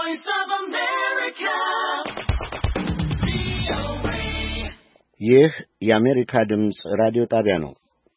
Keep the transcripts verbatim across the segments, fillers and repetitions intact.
Voice of America. ይህ የአሜሪካ ድምፅ ራዲዮ ጣቢያ ነው።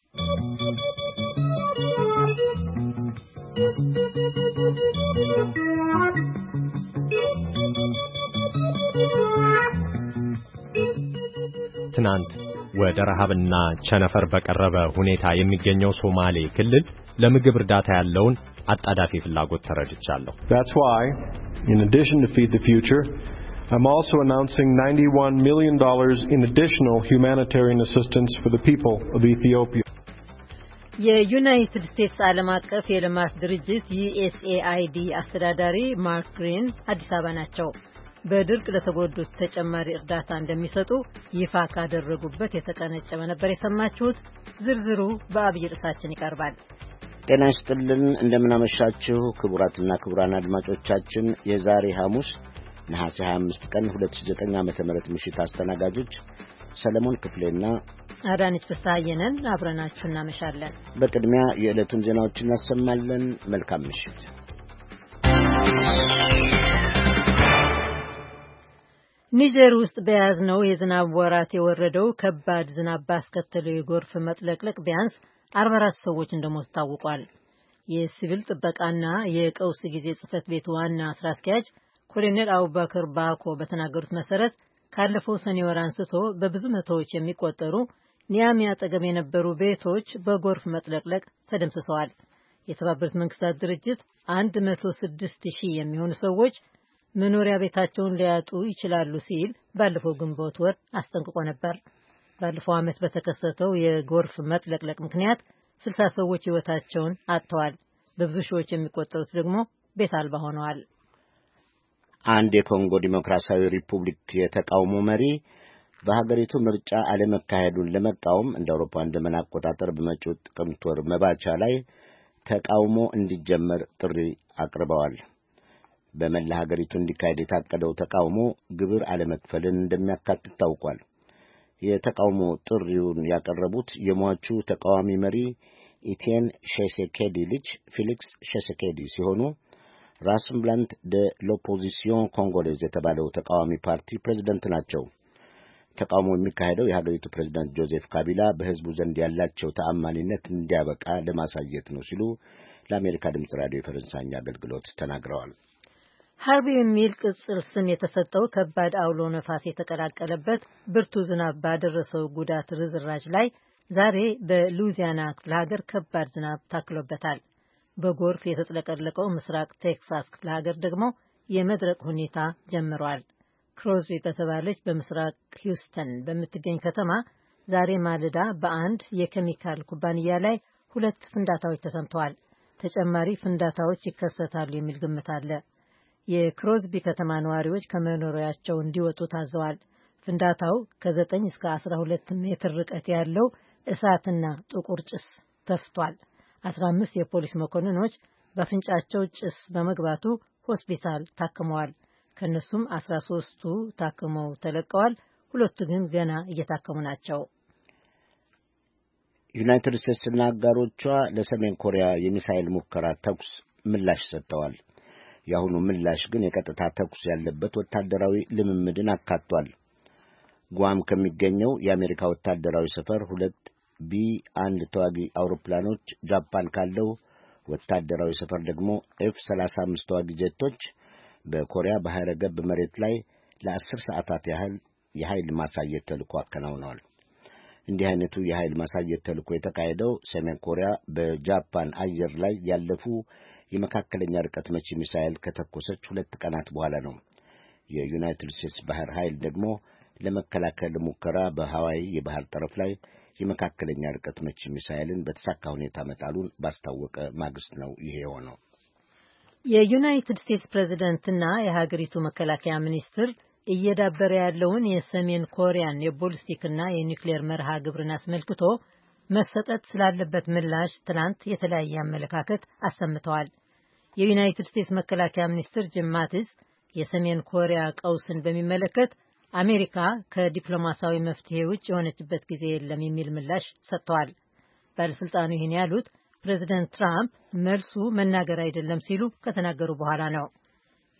ትናንት ወደ ረሃብና ቸነፈር በቀረበ ሁኔታ የሚገኘው ሶማሌ ክልል ለምግብ እርዳታ ያለውን አጣዳፊ ፍላጎት ተረድቻለሁ። That's why, in addition to Feed the Future, I'm also announcing ninety-one million dollars in additional humanitarian assistance for the people of Ethiopia. የዩናይትድ ስቴትስ ዓለም አቀፍ የልማት ድርጅት ዩ ኤስ ኤ አይ ዲ አስተዳዳሪ ማርክ ግሪን አዲስ አበባ ናቸው። በድርቅ ለተጎዱት ተጨማሪ እርዳታ እንደሚሰጡ ይፋ ካደረጉበት የተቀነጨበ ነበር የሰማችሁት። ዝርዝሩ በአብይ ርዕሳችን ይቀርባል። ጤና ይስጥልን፣ እንደምናመሻችሁ ክቡራትና ክቡራን አድማጮቻችን። የዛሬ ሐሙስ ነሐሴ ሃያ አምስት ቀን ሁለት ሺህ ዘጠኝ ዓመተ ምህረት ምሽት አስተናጋጆች ሰለሞን ክፍሌና አዳነች ፍስሐየንን አብረናችሁ እናመሻለን። በቅድሚያ የዕለቱን ዜናዎች እናሰማለን። መልካም ምሽት። ኒጀር ውስጥ በያዝነው የዝናብ ወራት የወረደው ከባድ ዝናብ ባስከተለው የጎርፍ መጥለቅለቅ ቢያንስ አርባ አራት ሰዎች እንደሞቱ ታውቋል። የሲቪል ጥበቃና የቀውስ ጊዜ ጽሕፈት ቤት ዋና ስራ አስኪያጅ ኮሎኔል አቡበከር ባኮ በተናገሩት መሰረት ካለፈው ሰኔ ወር አንስቶ በብዙ መቶዎች የሚቆጠሩ ኒያሚ አጠገብ የነበሩ ቤቶች በጎርፍ መጥለቅለቅ ተደምስሰዋል። የተባበሩት መንግስታት ድርጅት አንድ መቶ ስድስት ሺህ የሚሆኑ ሰዎች መኖሪያ ቤታቸውን ሊያጡ ይችላሉ ሲል ባለፈው ግንቦት ወር አስጠንቅቆ ነበር። ባለፈው ዓመት በተከሰተው የጎርፍ መጥለቅለቅ ምክንያት ስልሳ ሰዎች ሕይወታቸውን አጥተዋል። በብዙ ሺዎች የሚቆጠሩት ደግሞ ቤት አልባ ሆነዋል። አንድ የኮንጎ ዲሞክራሲያዊ ሪፑብሊክ የተቃውሞ መሪ በሀገሪቱ ምርጫ አለመካሄዱን ለመቃወም እንደ አውሮፓውያን ዘመን አቆጣጠር በመጪው ጥቅምት ወር መባቻ ላይ ተቃውሞ እንዲጀመር ጥሪ አቅርበዋል። በመላ ሀገሪቱ እንዲካሄድ የታቀደው ተቃውሞ ግብር አለመክፈልን እንደሚያካትት ታውቋል። የተቃውሞ ጥሪውን ያቀረቡት የሟቹ ተቃዋሚ መሪ ኢቲየን ሼሴኬዲ ልጅ ፊሊክስ ሼሴኬዲ ሲሆኑ ራስምብላንት ደ ሎፖዚሲዮን ኮንጎሌዝ የተባለው ተቃዋሚ ፓርቲ ፕሬዝዳንት ናቸው። ተቃውሞ የሚካሄደው የሀገሪቱ ፕሬዝዳንት ጆዜፍ ካቢላ በሕዝቡ ዘንድ ያላቸው ተአማኒነት እንዲያበቃ ለማሳየት ነው ሲሉ ለአሜሪካ ድምፅ ራዲዮ የፈረንሳይኛ አገልግሎት ተናግረዋል። ሃርቪ የሚል ቅጽል ስም የተሰጠው ከባድ አውሎ ነፋስ የተቀላቀለበት ብርቱ ዝናብ ባደረሰው ጉዳት ርዝራዥ ላይ ዛሬ በሉዚያና ክፍለ ሀገር ከባድ ዝናብ ታክሎበታል። በጎርፍ የተጥለቀለቀው ምስራቅ ቴክሳስ ክፍለ ሀገር ደግሞ የመድረቅ ሁኔታ ጀምሯል። ክሮዝቢ በተባለች በምስራቅ ሂውስተን በምትገኝ ከተማ ዛሬ ማለዳ በአንድ የኬሚካል ኩባንያ ላይ ሁለት ፍንዳታዎች ተሰምተዋል። ተጨማሪ ፍንዳታዎች ይከሰታሉ የሚል ግምት አለ። የክሮዝቢ ከተማ ነዋሪዎች ከመኖሪያቸው እንዲወጡ ታዘዋል። ፍንዳታው ከዘጠኝ እስከ አስራ ሁለት ሜትር ርቀት ያለው እሳትና ጥቁር ጭስ ተፍቷል። አስራ አምስት የፖሊስ መኮንኖች በአፍንጫቸው ጭስ በመግባቱ ሆስፒታል ታክመዋል። ከነሱም አስራ ሶስቱ ታክመው ተለቀዋል። ሁለቱ ግን ገና እየታከሙ ናቸው። ዩናይትድ ስቴትስና አጋሮቿ ለሰሜን ኮሪያ የሚሳኤል ሙከራ ተኩስ ምላሽ ሰጥተዋል። የአሁኑ ምላሽ ግን የቀጥታ ተኩስ ያለበት ወታደራዊ ልምምድን አካቷል። ጓም ከሚገኘው የአሜሪካ ወታደራዊ ሰፈር ሁለት ቢ አንድ ተዋጊ አውሮፕላኖች፣ ጃፓን ካለው ወታደራዊ ሰፈር ደግሞ ኤፍ ሰላሳ አምስት ተዋጊ ጄቶች በኮሪያ ባህረ ገብ መሬት ላይ ለአስር ሰዓታት ያህል የኃይል ማሳየት ተልዕኮ አከናውነዋል። እንዲህ አይነቱ የኃይል ማሳየት ተልዕኮ የተካሄደው ሰሜን ኮሪያ በጃፓን አየር ላይ ያለፉ የመካከለኛ ርቀት መቺ ሚሳኤል ከተኮሰች ሁለት ቀናት በኋላ ነው። የዩናይትድ ስቴትስ ባህር ኃይል ደግሞ ለመከላከል ሙከራ በሃዋይ የባህር ጠረፍ ላይ የመካከለኛ ርቀት መቺ ሚሳኤልን በተሳካ ሁኔታ መጣሉን ባስታወቀ ማግስት ነው ይሄ የሆነው። የዩናይትድ ስቴትስ ፕሬዝዳንትና የሀገሪቱ መከላከያ ሚኒስትር እየዳበረ ያለውን የሰሜን ኮሪያን የቦሊስቲክና የኒውክሌር መርሃ ግብርን አስመልክቶ መሰጠት ስላለበት ምላሽ ትናንት የተለያየ አመለካከት አሰምተዋል። የዩናይትድ ስቴትስ መከላከያ ሚኒስትር ጂም ማቲስ የሰሜን ኮሪያ ቀውስን በሚመለከት አሜሪካ ከዲፕሎማሲያዊ መፍትሄ ውጭ የሆነችበት ጊዜ የለም የሚል ምላሽ ሰጥተዋል። ባለስልጣኑ ይህን ያሉት ፕሬዚደንት ትራምፕ መልሱ መናገር አይደለም ሲሉ ከተናገሩ በኋላ ነው።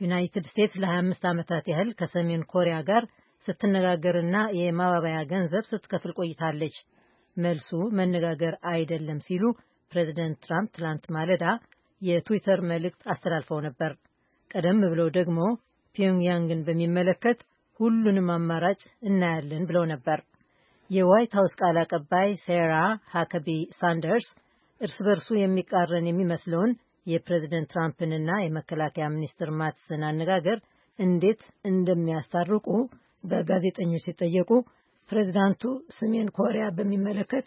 ዩናይትድ ስቴትስ ለሀያ አምስት ዓመታት ያህል ከሰሜን ኮሪያ ጋር ስትነጋገርና የማባበያ ገንዘብ ስትከፍል ቆይታለች። መልሱ መነጋገር አይደለም ሲሉ ፕሬዚደንት ትራምፕ ትላንት ማለዳ የትዊተር መልእክት አስተላልፈው ነበር። ቀደም ብለው ደግሞ ፒዮንግያንግን በሚመለከት ሁሉንም አማራጭ እናያለን ብለው ነበር። የዋይት ሀውስ ቃል አቀባይ ሴራ ሃከቢ ሳንደርስ እርስ በርሱ የሚቃረን የሚመስለውን የፕሬዚደንት ትራምፕንና የመከላከያ ሚኒስትር ማትስን አነጋገር እንዴት እንደሚያስታርቁ በጋዜጠኞች ሲጠየቁ ፕሬዚዳንቱ ሰሜን ኮሪያ በሚመለከት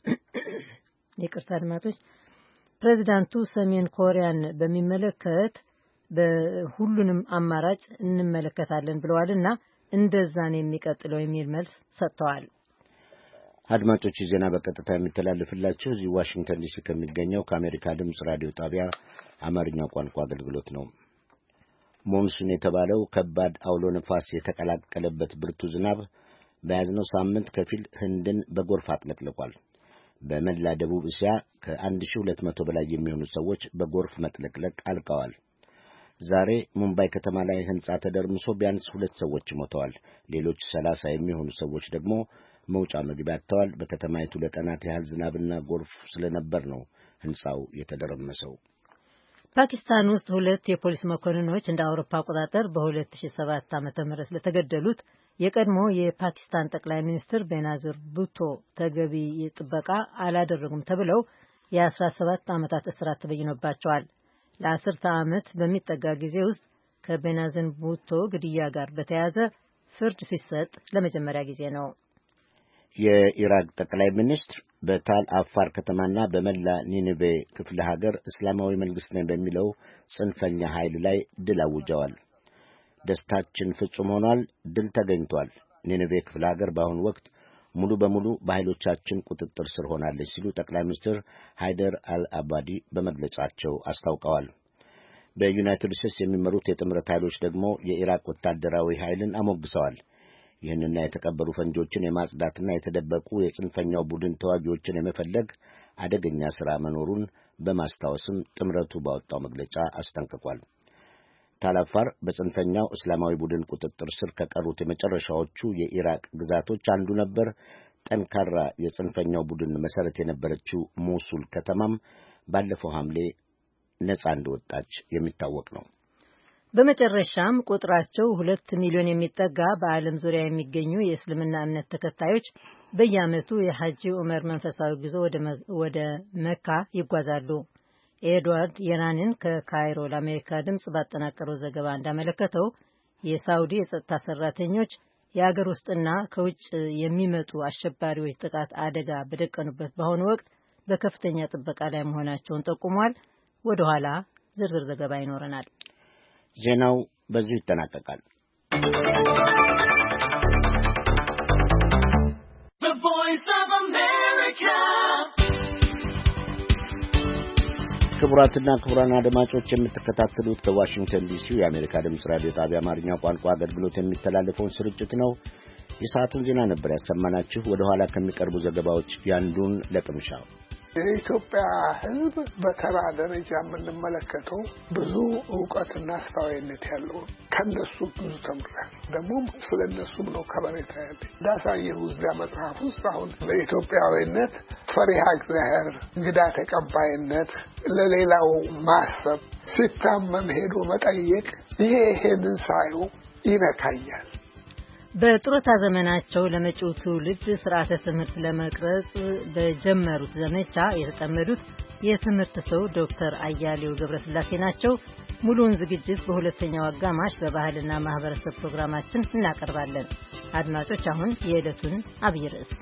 ይቅርታ አድማጮች ፕሬዚዳንቱ ሰሜን ኮሪያን በሚመለከት በሁሉንም አማራጭ እንመለከታለን ብለዋልና እንደዛ ነው የሚቀጥለው የሚል መልስ ሰጥተዋል። አድማጮች ዜና በቀጥታ የሚተላለፍላችሁ እዚህ ዋሽንግተን ዲሲ ከሚገኘው ከአሜሪካ ድምፅ ራዲዮ ጣቢያ አማርኛ ቋንቋ አገልግሎት ነው። ሞንሱን የተባለው ከባድ አውሎ ነፋስ የተቀላቀለበት ብርቱ ዝናብ በያዝነው ሳምንት ከፊል ህንድን በጎርፍ አጥለቅልቋል። በመላ ደቡብ እስያ ከአንድ ሺህ ሁለት መቶ በላይ የሚሆኑ ሰዎች በጎርፍ መጥለቅለቅ አልቀዋል። ዛሬ ሙምባይ ከተማ ላይ ህንጻ ተደርምሶ ቢያንስ ሁለት ሰዎች ሞተዋል። ሌሎች ሰላሳ የሚሆኑ ሰዎች ደግሞ መውጫ መግቢያ አጥተዋል። በከተማይቱ ለቀናት ያህል ዝናብና ጎርፍ ስለነበር ነው ህንጻው የተደረመሰው። ፓኪስታን ውስጥ ሁለት የፖሊስ መኮንኖች እንደ አውሮፓ አቆጣጠር በ2007 ዓመተ ምህረት ለተገደሉት የቀድሞ የፓኪስታን ጠቅላይ ሚኒስትር ቤናዚር ቡቶ ተገቢ ጥበቃ አላደረጉም ተብለው የ17 ዓመታት እስራት ተበይኖባቸዋል። ለአስርተ ዓመት በሚጠጋ ጊዜ ውስጥ ከቤናዚር ቡቶ ግድያ ጋር በተያያዘ ፍርድ ሲሰጥ ለመጀመሪያ ጊዜ ነው። የኢራቅ ጠቅላይ ሚኒስትር በታል አፋር ከተማና በመላ ኒኒቬ ክፍለ ሀገር እስላማዊ መንግስት ነኝ በሚለው ጽንፈኛ ኃይል ላይ ድል አውጀዋል። ደስታችን ፍጹም ሆኗል፣ ድል ተገኝቷል። ኒኒቬ ክፍለ ሀገር በአሁኑ ወቅት ሙሉ በሙሉ በኃይሎቻችን ቁጥጥር ስር ሆናለች ሲሉ ጠቅላይ ሚኒስትር ሃይደር አልአባዲ በመግለጫቸው አስታውቀዋል። በዩናይትድ ስቴትስ የሚመሩት የጥምረት ኃይሎች ደግሞ የኢራቅ ወታደራዊ ኃይልን አሞግሰዋል። ይህንና የተቀበሩ ፈንጂዎችን የማጽዳትና የተደበቁ የጽንፈኛው ቡድን ተዋጊዎችን የመፈለግ አደገኛ ሥራ መኖሩን በማስታወስም ጥምረቱ ባወጣው መግለጫ አስጠንቅቋል። ታላፋር በጽንፈኛው እስላማዊ ቡድን ቁጥጥር ስር ከቀሩት የመጨረሻዎቹ የኢራቅ ግዛቶች አንዱ ነበር። ጠንካራ የጽንፈኛው ቡድን መሠረት የነበረችው ሞሱል ከተማም ባለፈው ሐምሌ ነጻ እንደወጣች የሚታወቅ ነው። በመጨረሻም ቁጥራቸው ሁለት ሚሊዮን የሚጠጋ በዓለም ዙሪያ የሚገኙ የእስልምና እምነት ተከታዮች በየዓመቱ የሐጂ ዑመር መንፈሳዊ ጉዞ ወደ መካ ይጓዛሉ። ኤድዋርድ የራንን ከካይሮ ለአሜሪካ ድምፅ ባጠናቀረው ዘገባ እንዳመለከተው የሳውዲ የጸጥታ ሰራተኞች የአገር ውስጥና ከውጭ የሚመጡ አሸባሪዎች ጥቃት አደጋ በደቀኑበት በአሁኑ ወቅት በከፍተኛ ጥበቃ ላይ መሆናቸውን ጠቁሟል። ወደ ኋላ ዝርዝር ዘገባ ይኖረናል። ዜናው በዚሁ ይጠናቀቃል። ክቡራትና ክቡራን አድማጮች የምትከታተሉት ከዋሽንግተን ዲሲ የአሜሪካ ድምፅ ራዲዮ ጣቢያ አማርኛ ቋንቋ አገልግሎት የሚተላለፈውን ስርጭት ነው። የሰዓቱን ዜና ነበር ያሰማናችሁ። ወደ ኋላ ከሚቀርቡ ዘገባዎች ያንዱን ለቅምሻ የኢትዮጵያ ሕዝብ በተራ ደረጃ የምንመለከተው ብዙ ዕውቀትና አስተዋይነት ያለው ከነሱ ብዙ ተምረናል። ደግሞ ስለነሱም ነው ከበሬታ ያለ ዳሳየው እዚያ መጽሐፍ ውስጥ አሁን በኢትዮጵያዊነት ፈሪሃ እግዚአብሔር፣ እንግዳ ተቀባይነት፣ ለሌላው ማሰብ፣ ሲታመም ሄዶ መጠየቅ ይሄ ይሄንን ሳየው ይነካኛል። በጡረታ ዘመናቸው ለመጪው ትውልድ ስርዓተ ትምህርት ለመቅረጽ በጀመሩት ዘመቻ የተጠመዱት የትምህርት ሰው ዶክተር አያሌው ገብረስላሴ ናቸው። ሙሉውን ዝግጅት በሁለተኛው አጋማሽ በባህልና ማህበረሰብ ፕሮግራማችን እናቀርባለን። አድማጮች፣ አሁን የዕለቱን አብይ ርዕስ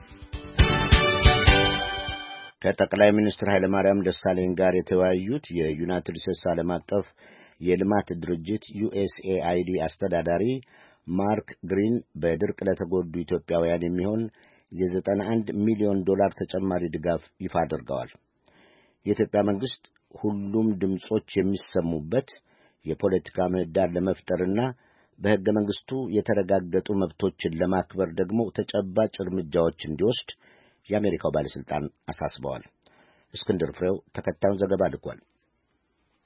ከጠቅላይ ሚኒስትር ኃይለማርያም ደሳለኝ ጋር የተወያዩት የዩናይትድ ስቴትስ ዓለም አቀፍ የልማት ድርጅት ዩኤስኤአይዲ አስተዳዳሪ ማርክ ግሪን በድርቅ ለተጎዱ ኢትዮጵያውያን የሚሆን የዘጠና አንድ ሚሊዮን ዶላር ተጨማሪ ድጋፍ ይፋ አድርገዋል። የኢትዮጵያ መንግሥት ሁሉም ድምጾች የሚሰሙበት የፖለቲካ ምህዳር ለመፍጠርና በሕገ መንግሥቱ የተረጋገጡ መብቶችን ለማክበር ደግሞ ተጨባጭ እርምጃዎች እንዲወስድ የአሜሪካው ባለሥልጣን አሳስበዋል። እስክንድር ፍሬው ተከታዩን ዘገባ ልኳል።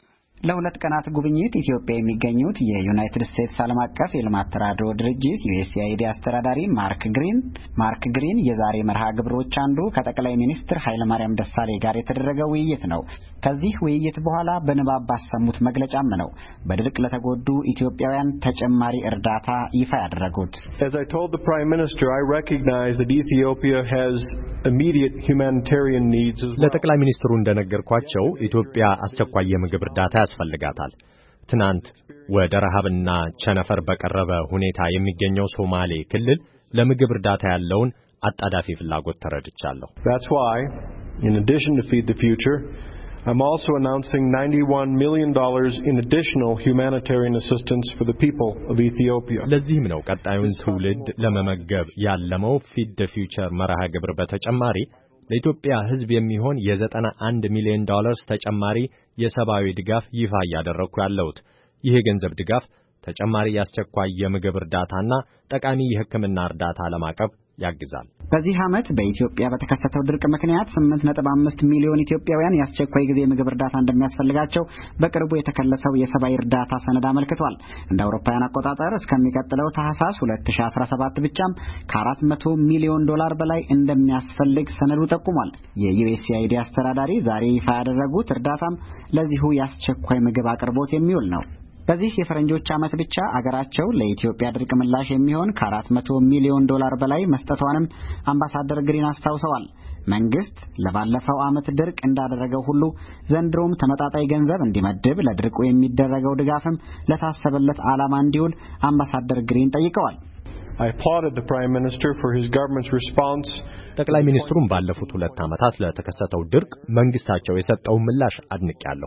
ለሁለት ቀናት ጉብኝት ኢትዮጵያ የሚገኙት የዩናይትድ ስቴትስ ዓለም አቀፍ የልማት ተራድኦ ድርጅት ዩኤስኤአይዲ አስተዳዳሪ ማርክ ግሪን ማርክ ግሪን የዛሬ መርሃ ግብሮች አንዱ ከጠቅላይ ሚኒስትር ኃይለማርያም ደሳለኝ ጋር የተደረገ ውይይት ነው። ከዚህ ውይይት በኋላ በንባብ ባሰሙት መግለጫም ነው በድርቅ ለተጎዱ ኢትዮጵያውያን ተጨማሪ እርዳታ ይፋ ያደረጉት። As I told the Prime Minister, I recognize that Ethiopia has immediate humanitarian needs as well. ለጠቅላይ ሚኒስትሩ እንደነገርኳቸው ኢትዮጵያ አስቸኳይ የምግብ እርዳታ ያስፈልጋታል። ትናንት ወደ ረሃብና ቸነፈር በቀረበ ሁኔታ የሚገኘው ሶማሌ ክልል ለምግብ እርዳታ ያለውን አጣዳፊ ፍላጎት ተረድቻለሁ። That's why, in addition to Feed the Future, I'm also announcing ninety-one million dollars in additional humanitarian assistance for the people of Ethiopia. ለዚህም ነው ቀጣዩን ትውልድ ለመመገብ ያለመው ፊድ ዘ ፊውቸር መርሃ ግብር በተጨማሪ ለኢትዮጵያ ሕዝብ የሚሆን የዘጠና አንድ ሚሊዮን ዶላርስ ተጨማሪ የሰብአዊ ድጋፍ ይፋ ያደረኩ ያለሁት። ይህ የገንዘብ ድጋፍ ተጨማሪ ያስቸኳይ የምግብ እርዳታና ጠቃሚ የሕክምና እርዳታ ለማቅረብ ያግዛል። በዚህ ዓመት በኢትዮጵያ በተከሰተው ድርቅ ምክንያት ስምንት ነጥብ አምስት ሚሊዮን ኢትዮጵያውያን የአስቸኳይ ጊዜ ምግብ እርዳታ እንደሚያስፈልጋቸው በቅርቡ የተከለሰው የሰብአዊ እርዳታ ሰነድ አመልክቷል። እንደ አውሮፓውያን አቆጣጠር እስከሚቀጥለው ታህሳስ ሁለት ሺህ አስራ ሰባት ብቻም ከአራት መቶ ሚሊዮን ዶላር በላይ እንደሚያስፈልግ ሰነዱ ጠቁሟል። የዩኤስኤአይዲ አስተዳዳሪ ዛሬ ይፋ ያደረጉት እርዳታም ለዚሁ የአስቸኳይ ምግብ አቅርቦት የሚውል ነው። በዚህ የፈረንጆች ዓመት ብቻ አገራቸው ለኢትዮጵያ ድርቅ ምላሽ የሚሆን ከአራት መቶ ሚሊዮን ዶላር በላይ መስጠቷንም አምባሳደር ግሪን አስታውሰዋል። መንግስት ለባለፈው ዓመት ድርቅ እንዳደረገው ሁሉ ዘንድሮም ተመጣጣኝ ገንዘብ እንዲመድብ ለድርቁ የሚደረገው ድጋፍም ለታሰበለት ዓላማ እንዲውል አምባሳደር ግሪን ጠይቀዋል። I applauded the Prime Minister for his government's response. ጠቅላይ ሚኒስትሩም ባለፉት ሁለት ዓመታት ለተከሰተው ድርቅ መንግስታቸው የሰጠው ምላሽ አድንቄያለሁ።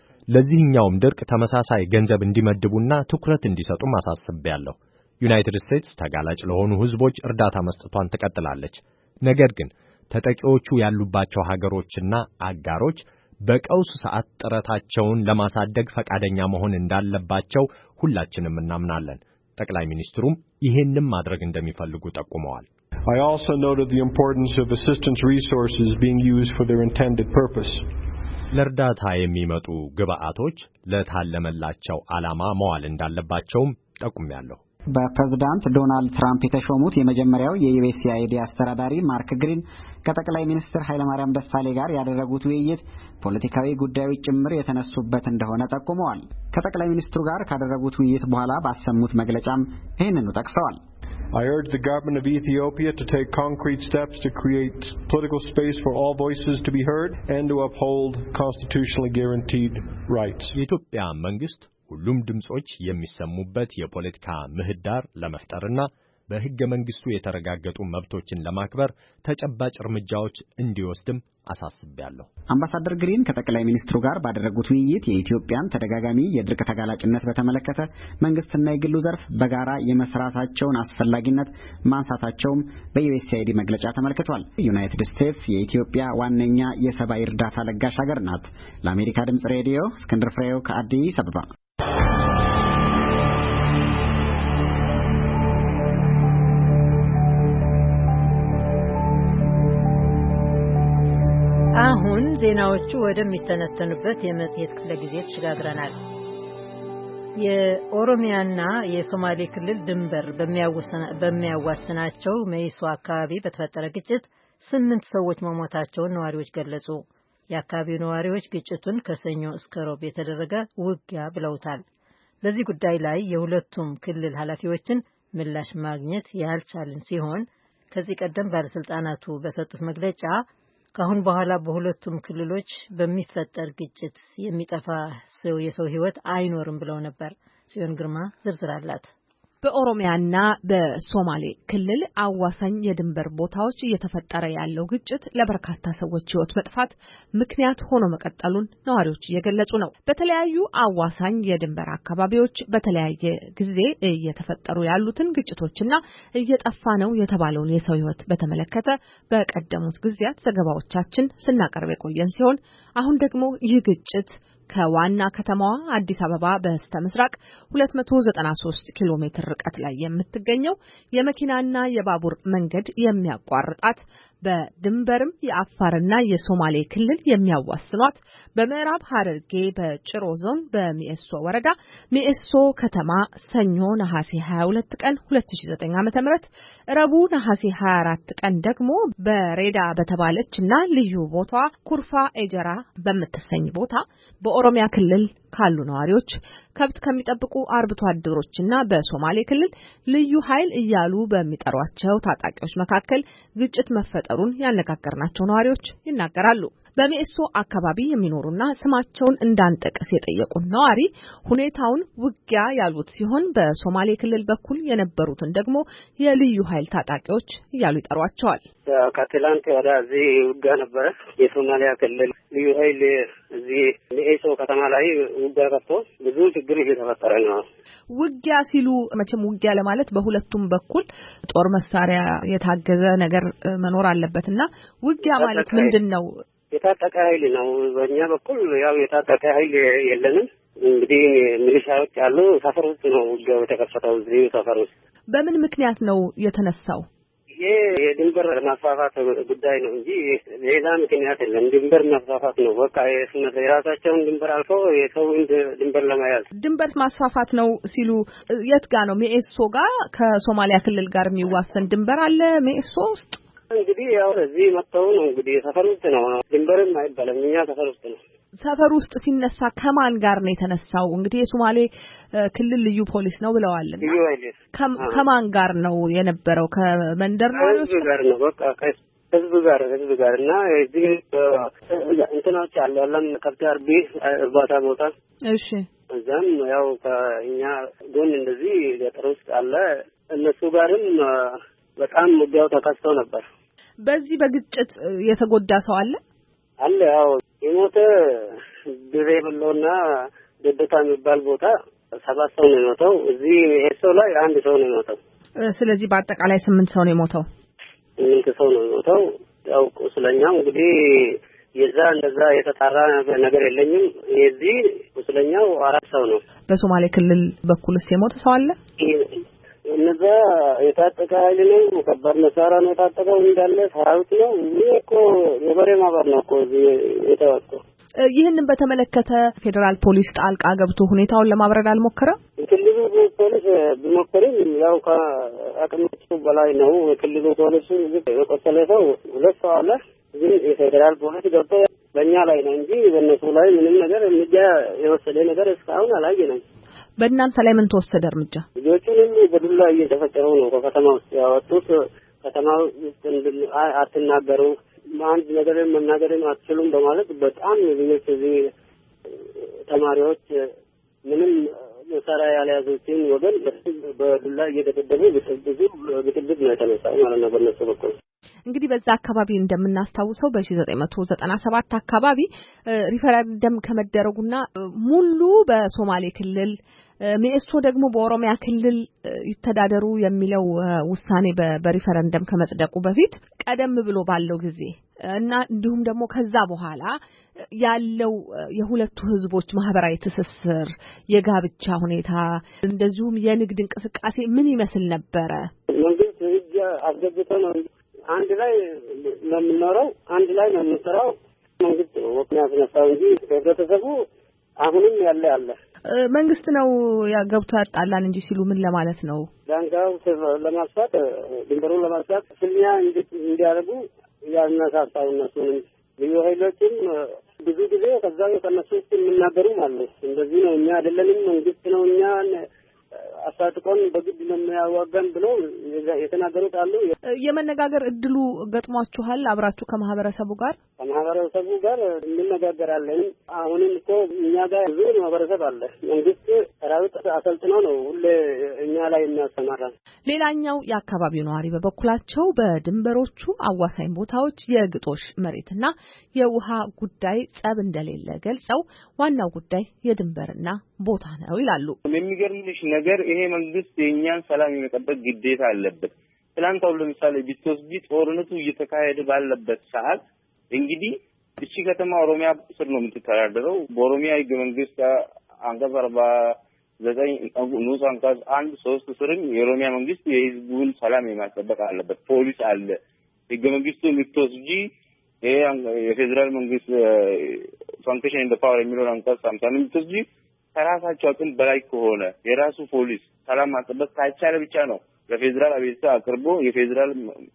ለዚህኛውም ድርቅ ተመሳሳይ ገንዘብ እንዲመድቡና ትኩረት እንዲሰጡ ማሳሰቢያለሁ። ዩናይትድ ስቴትስ ተጋላጭ ለሆኑ ህዝቦች እርዳታ መስጠቷን ትቀጥላለች። ነገር ግን ተጠቂዎቹ ያሉባቸው ሀገሮችና አጋሮች በቀውስ ሰዓት ጥረታቸውን ለማሳደግ ፈቃደኛ መሆን እንዳለባቸው ሁላችንም እናምናለን። ጠቅላይ ሚኒስትሩም ይሄንን ማድረግ እንደሚፈልጉ ጠቁመዋል። I also noted the importance of assistance resources being used for their intended purpose. ለእርዳታ የሚመጡ ግብአቶች ለታለመላቸው ዓላማ መዋል እንዳለባቸውም ጠቁሜያለሁ። በፕሬዝዳንት ዶናልድ ትራምፕ የተሾሙት የመጀመሪያው የዩኤስኤአይዲ አስተዳዳሪ ማርክ ግሪን ከጠቅላይ ሚኒስትር ኃይለማርያም ደሳለኝ ጋር ያደረጉት ውይይት ፖለቲካዊ ጉዳዮች ጭምር የተነሱበት እንደሆነ ጠቁመዋል። ከጠቅላይ ሚኒስትሩ ጋር ካደረጉት ውይይት በኋላ ባሰሙት መግለጫም ይህንኑ ጠቅሰዋል። I urge the government of Ethiopia to take concrete steps to create political space for all voices to be heard and to uphold constitutionally guaranteed rights. የኢትዮጵያ መንግስት ሁሉም ድምጾች የሚሰሙበት የፖለቲካ ምህዳር ለመፍጠርና በሕገ መንግስቱ የተረጋገጡ መብቶችን ለማክበር ተጨባጭ እርምጃዎች እንዲወስድም አሳስቤያለሁ። አምባሳደር ግሪን ከጠቅላይ ሚኒስትሩ ጋር ባደረጉት ውይይት የኢትዮጵያን ተደጋጋሚ የድርቅ ተጋላጭነት በተመለከተ መንግስትና የግሉ ዘርፍ በጋራ የመስራታቸውን አስፈላጊነት ማንሳታቸውም በዩኤስኤአይዲ መግለጫ ተመልክቷል። ዩናይትድ ስቴትስ የኢትዮጵያ ዋነኛ የሰብአዊ እርዳታ ለጋሽ ሀገር ናት። ለአሜሪካ ድምጽ ሬዲዮ እስክንድር ፍሬው ከአዲስ አበባ። አሁን ዜናዎቹ ወደሚተነተኑበት የመጽሔት ክፍለ ጊዜ ተሸጋግረናል። የኦሮሚያና የሶማሌ ክልል ድንበር በሚያዋስናቸው መይሶ አካባቢ በተፈጠረ ግጭት ስምንት ሰዎች መሞታቸውን ነዋሪዎች ገለጹ። የአካባቢው ነዋሪዎች ግጭቱን ከሰኞ እስከ ሮብ የተደረገ ውጊያ ብለውታል። በዚህ ጉዳይ ላይ የሁለቱም ክልል ኃላፊዎችን ምላሽ ማግኘት ያልቻልን ሲሆን ከዚህ ቀደም ባለስልጣናቱ በሰጡት መግለጫ ካሁን በኋላ በሁለቱም ክልሎች በሚፈጠር ግጭት የሚጠፋ ሰው የሰው ሕይወት አይኖርም ብለው ነበር። ሲዮን ግርማ ዝርዝር አላት። በኦሮሚያና በሶማሌ ክልል አዋሳኝ የድንበር ቦታዎች እየተፈጠረ ያለው ግጭት ለበርካታ ሰዎች ሕይወት መጥፋት ምክንያት ሆኖ መቀጠሉን ነዋሪዎች እየገለጹ ነው። በተለያዩ አዋሳኝ የድንበር አካባቢዎች በተለያየ ጊዜ እየተፈጠሩ ያሉትን ግጭቶችና እየጠፋ ነው የተባለውን የሰው ሕይወት በተመለከተ በቀደሙት ጊዜያት ዘገባዎቻችን ስናቀርብ የቆየን ሲሆን አሁን ደግሞ ይህ ግጭት ከዋና ከተማዋ አዲስ አበባ በስተ ምስራቅ ሁለት መቶ ዘጠና ሶስት ኪሎ ሜትር ርቀት ላይ የምትገኘው የመኪናና የባቡር መንገድ የሚያቋርጣት በድንበርም የአፋርና የሶማሌ ክልል የሚያዋስኗት በምዕራብ ሐረርጌ በጭሮ ዞን በሚኤሶ ወረዳ ሚኤሶ ከተማ ሰኞ ነሐሴ ሀያ ሁለት ቀን ሁለት ሺህ ዘጠኝ ዓ.ም ረቡዕ ነሐሴ ሀያ አራት ቀን ደግሞ በሬዳ በተባለችና ልዩ ቦታዋ ኩርፋ ኤጀራ በምትሰኝ ቦታ በኦሮሚያ ክልል ካሉ ነዋሪዎች ከብት ከሚጠብቁ አርብቶ አደሮችና በሶማሌ ክልል ልዩ ኃይል እያሉ በሚጠሯቸው ታጣቂዎች መካከል ግጭት መፈጠሩን ያነጋገርናቸው ነዋሪዎች ይናገራሉ። በሚኤሶ አካባቢ የሚኖሩና ስማቸውን እንዳንጠቅስ የጠየቁን ነዋሪ ሁኔታውን ውጊያ ያሉት ሲሆን በሶማሌ ክልል በኩል የነበሩትን ደግሞ የልዩ ኃይል ታጣቂዎች እያሉ ይጠሯቸዋል። ከትላንት ወደ እዚህ ውጊያ ነበረ። የሶማሊያ ክልል ልዩ ኃይል እዚህ ሚኤሶ ከተማ ላይ ውጊያ ከፍቶ ብዙ ችግር እየተፈጠረ ነው። ውጊያ ሲሉ መቼም ውጊያ ለማለት በሁለቱም በኩል ጦር መሳሪያ የታገዘ ነገር መኖር አለበትና ውጊያ ማለት ምንድነው? የታጠቀ ኃይል ነው። በእኛ በኩል ያው የታጠቀ ኃይል የለንም። እንግዲህ ሚሊሻዎች አሉ። ሰፈር ውስጥ ነው ውጊያው የተከፈተው እዚህ ሰፈር ውስጥ። በምን ምክንያት ነው የተነሳው? ይሄ የድንበር ማስፋፋት ጉዳይ ነው እንጂ ሌላ ምክንያት የለም። ድንበር ማስፋፋት ነው በቃ። የራሳቸውን ድንበር አልፈው የሰውን ድንበር ለመያዝ ድንበር ማስፋፋት ነው ሲሉ የት ጋር ነው? ሚኤሶ ጋር ከሶማሊያ ክልል ጋር የሚዋሰን ድንበር አለ ሚኤሶ ውስጥ? እንግዲህ ያው እዚህ መጣው ነው እንግዲህ ሰፈር ውስጥ ነው። ድንበርም አይባልም። እኛ ሰፈር ውስጥ ነው። ሰፈር ውስጥ ሲነሳ ከማን ጋር ነው የተነሳው? እንግዲህ የሶማሌ ክልል ልዩ ፖሊስ ነው ብለዋል። ልዩ ኃይል ከማን ጋር ነው የነበረው? ከመንደር ነዋሪዎች ጋር ነው በቃ ህዝብ ጋር ህዝብ ጋር እና እዚህ እንትናዎች አሉ አለም ከብት አርቢ እርባታ ቦታ። እሺ እዛም ያው ከእኛ ጎን እንደዚህ ገጠር ውስጥ አለ። እነሱ ጋርም በጣም ውጊያው ተከስቶ ነበር። በዚህ በግጭት የተጎዳ ሰው አለ አለ? ያው የሞተ ድሬ ብሎና ደደታ የሚባል ቦታ ሰባት ሰው ነው የሞተው። እዚህ ሄሶ ላይ አንድ ሰው ነው የሞተው። ስለዚህ በአጠቃላይ ስምንት ሰው ነው የሞተው። ስምንት ሰው ነው የሞተው። ያው ቁስለኛው እንግዲህ የዛ እንደዛ የተጣራ ነገር የለኝም። የዚህ ቁስለኛው አራት ሰው ነው። በሶማሌ ክልል በኩልስ የሞተ ሰው አለ? እነዛ የታጠቀ ኃይል ነው። ከባድ መሳሪያ ነው የታጠቀው እንዳለ ሰራዊት ነው። ይሄ እኮ የበሬ ማበር ነው እኮ የተዋቀው። ይህንን በተመለከተ ፌዴራል ፖሊስ ጣልቃ ገብቶ ሁኔታውን ለማብረድ አልሞከረም? ክልሉ ፖሊስ ቢሞክርም ያው ከአቅማቸው በላይ ነው። ክልሉ ፖሊስ የቆሰለ ሰው ሁለት ሰው አለ። ግን የፌዴራል ፖሊስ ገብቶ በእኛ ላይ ነው እንጂ በእነሱ ላይ ምንም ነገር እርምጃ የወሰደ ነገር እስካሁን አላየንም። በእናንተ ላይ ምን ተወሰደ እርምጃ? ልጆቹንም በዱላ እየተፈጨሩ ነው ከከተማ ውስጥ ያወጡት። ከተማ ውስጥ አትናገሩ፣ አንድ ነገር መናገርም አትችሉም በማለት በጣም ልጆች እዚህ ተማሪዎች ምንም መሳሪያ ያልያዙትን ወገን በዱላ እየተደበደቡ ብዙ ግጥግጥ ነው የተነሳው ማለት ነው በእነሱ በኩል። እንግዲህ በዛ አካባቢ እንደምናስታውሰው በ1997 አካባቢ ሪፈረንደም ከመደረጉና ሙሉ በሶማሌ ክልል ሚኤሶ ደግሞ በኦሮሚያ ክልል ይተዳደሩ የሚለው ውሳኔ በሪፈረንደም ከመጽደቁ በፊት ቀደም ብሎ ባለው ጊዜ እና እንዲሁም ደግሞ ከዛ በኋላ ያለው የሁለቱ ህዝቦች ማህበራዊ ትስስር፣ የጋብቻ ሁኔታ እንደዚሁም የንግድ እንቅስቃሴ ምን ይመስል ነበረ? መንግስት ህግ አስገብቶ ነው አንድ ላይ ነው የምንኖረው፣ አንድ ላይ ነው የምንሰራው። መንግስት ወክና ያስነሳው እንጂ ህብረተሰቡ አሁንም ያለ ያለ መንግስት ነው ያገብቶ ያጣላን እንጂ ሲሉ ምን ለማለት ነው? ዳንጋው ለማስፋት ድንበሩን ለማስፋት ፍልሚያ እንዲያደርጉ ያነሳሳው እነሱንም ልዩ ኃይሎችም ብዙ ጊዜ ከዛው ከነሱ ውስጥ የሚናገሩም አሉ። እንደዚህ ነው እኛ አይደለንም መንግስት ነው እኛ አሳጥቆን በግድ ነው የሚያዋጋን ብሎ የተናገሩት አሉ። የመነጋገር እድሉ ገጥሟችኋል? አብራችሁ ከማህበረሰቡ ጋር ከማህበረሰቡ ጋር እንነጋገራለን። አሁንም እኮ እኛ ጋር ብዙ ማህበረሰብ አለ። መንግስት ሰራዊት አሰልጥኖ ነው ሁሌ እኛ ላይ የሚያሰማራን። ሌላኛው የአካባቢው ነዋሪ በበኩላቸው በድንበሮቹ አዋሳኝ ቦታዎች የግጦሽ መሬትና የውሃ ጉዳይ ጸብ እንደሌለ ገልጸው ዋናው ጉዳይ የድንበርና ቦታ ነው ይላሉ። የሚገርምሽ ነገር ይሄ መንግስት የኛን ሰላም የመጠበቅ ግዴታ አለበት። ትላንት አሁን ለምሳሌ ቢትወስጂ ጦርነቱ እየተካሄደ ባለበት ሰዓት እንግዲህ እቺ ከተማ ኦሮሚያ ስር ነው የምትተዳደረው። በኦሮሚያ ህገ መንግስት አንቀጽ አርባ ዘጠኝ ንዑስ አንቀጽ አንድ ሶስት ስርም የኦሮሚያ መንግስት የህዝቡን ሰላም የማስጠበቅ አለበት። ፖሊስ አለ፣ ህገ መንግስቱ ምትወስጂ ይሄ የፌደራል መንግስት ፋንክሽን ኢን ዘ ፓወር የሚለው አንቀጽ ሃምሳ ምትወስጂ ከራሳቸው አቅም በላይ ከሆነ የራሱ ፖሊስ ሰላም ማስጠበቅ ካልቻለ ብቻ ነው ለፌደራል አቤቱታ አቅርቦ የፌደራል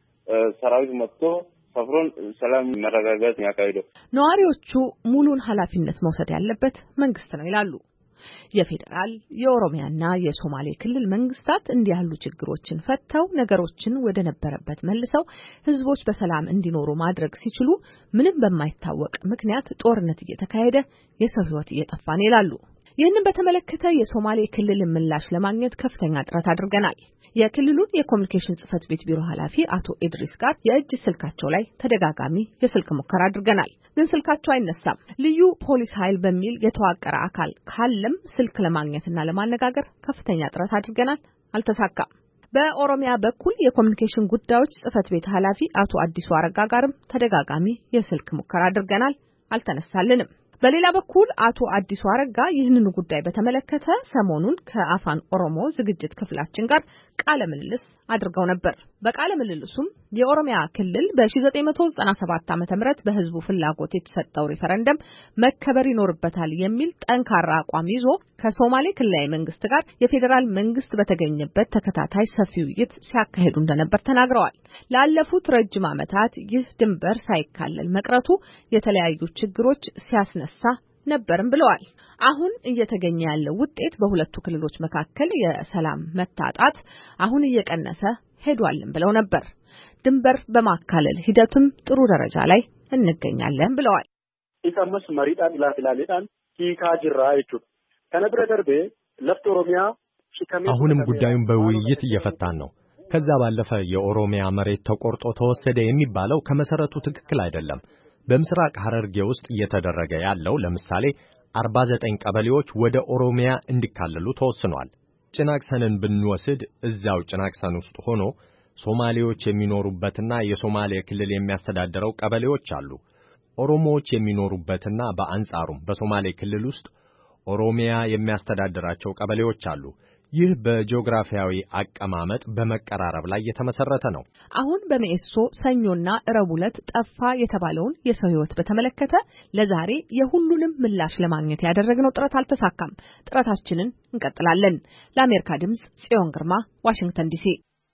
ሰራዊት መጥቶ ሰፍሮን ሰላም መረጋጋት ያካሂደው። ነዋሪዎቹ ሙሉን ኃላፊነት መውሰድ ያለበት መንግስት ነው ይላሉ። የፌደራል የኦሮሚያና የሶማሌ ክልል መንግስታት እንዲህ ያሉ ችግሮችን ፈተው ነገሮችን ወደ ነበረበት መልሰው ህዝቦች በሰላም እንዲኖሩ ማድረግ ሲችሉ ምንም በማይታወቅ ምክንያት ጦርነት እየተካሄደ የሰው ህይወት እየጠፋ ነው ይላሉ። ይህንን በተመለከተ የሶማሌ ክልል ምላሽ ለማግኘት ከፍተኛ ጥረት አድርገናል። የክልሉን የኮሙኒኬሽን ጽህፈት ቤት ቢሮ ኃላፊ አቶ ኢድሪስ ጋር የእጅ ስልካቸው ላይ ተደጋጋሚ የስልክ ሙከራ አድርገናል። ግን ስልካቸው አይነሳም። ልዩ ፖሊስ ኃይል በሚል የተዋቀረ አካል ካለም ስልክ ለማግኘትና ለማነጋገር ከፍተኛ ጥረት አድርገናል፣ አልተሳካም። በኦሮሚያ በኩል የኮሙኒኬሽን ጉዳዮች ጽህፈት ቤት ኃላፊ አቶ አዲሱ አረጋ ጋርም ተደጋጋሚ የስልክ ሙከራ አድርገናል፣ አልተነሳልንም። በሌላ በኩል አቶ አዲሱ አረጋ ይህንን ጉዳይ በተመለከተ ሰሞኑን ከአፋን ኦሮሞ ዝግጅት ክፍላችን ጋር ቃለ ምልልስ አድርገው ነበር። በቃለ ምልልሱም የኦሮሚያ ክልል በ1997 ዓመተ ምህረት በህዝቡ ፍላጎት የተሰጠው ሪፈረንደም መከበር ይኖርበታል የሚል ጠንካራ አቋም ይዞ ከሶማሌ ክልላዊ መንግስት ጋር የፌዴራል መንግስት በተገኘበት ተከታታይ ሰፊ ውይይት ሲያካሂዱ እንደነበር ተናግረዋል። ላለፉት ረጅም ዓመታት ይህ ድንበር ሳይካለል መቅረቱ የተለያዩ ችግሮች ሲያስነሳ ነበርም ብለዋል። አሁን እየተገኘ ያለው ውጤት በሁለቱ ክልሎች መካከል የሰላም መታጣት አሁን እየቀነሰ ሄዷልም ብለው ነበር። ድንበር በማካለል ሂደቱም ጥሩ ደረጃ ላይ እንገኛለን ብለዋል። ኢሳመስ መሪጣን ላላላላን ሂካጅራ ይቹ ከነብረ ደርቤ ለፍቶ ኦሮሚያ አሁንም ጉዳዩን በውይይት እየፈታን ነው። ከዛ ባለፈ የኦሮሚያ መሬት ተቆርጦ ተወሰደ የሚባለው ከመሰረቱ ትክክል አይደለም። በምስራቅ ሐረርጌ ውስጥ እየተደረገ ያለው ለምሳሌ አርባ ዘጠኝ ቀበሌዎች ወደ ኦሮሚያ እንዲካለሉ ተወስኗል። ጭናክሰንን ብንወስድ እዛው ጭናክሰን ውስጥ ሆኖ ሶማሌዎች የሚኖሩበትና የሶማሌ ክልል የሚያስተዳድረው ቀበሌዎች አሉ። ኦሮሞዎች የሚኖሩበትና በአንጻሩም በሶማሌ ክልል ውስጥ ኦሮሚያ የሚያስተዳድራቸው ቀበሌዎች አሉ። ይህ በጂኦግራፊያዊ አቀማመጥ በመቀራረብ ላይ የተመሰረተ ነው። አሁን በመኢሶ ሰኞና ረቡዕ ዕለት ጠፋ የተባለውን የሰው ሕይወት በተመለከተ ለዛሬ የሁሉንም ምላሽ ለማግኘት ያደረግነው ጥረት አልተሳካም። ጥረታችንን እንቀጥላለን። ለአሜሪካ ድምጽ ጽዮን ግርማ፣ ዋሽንግተን ዲሲ።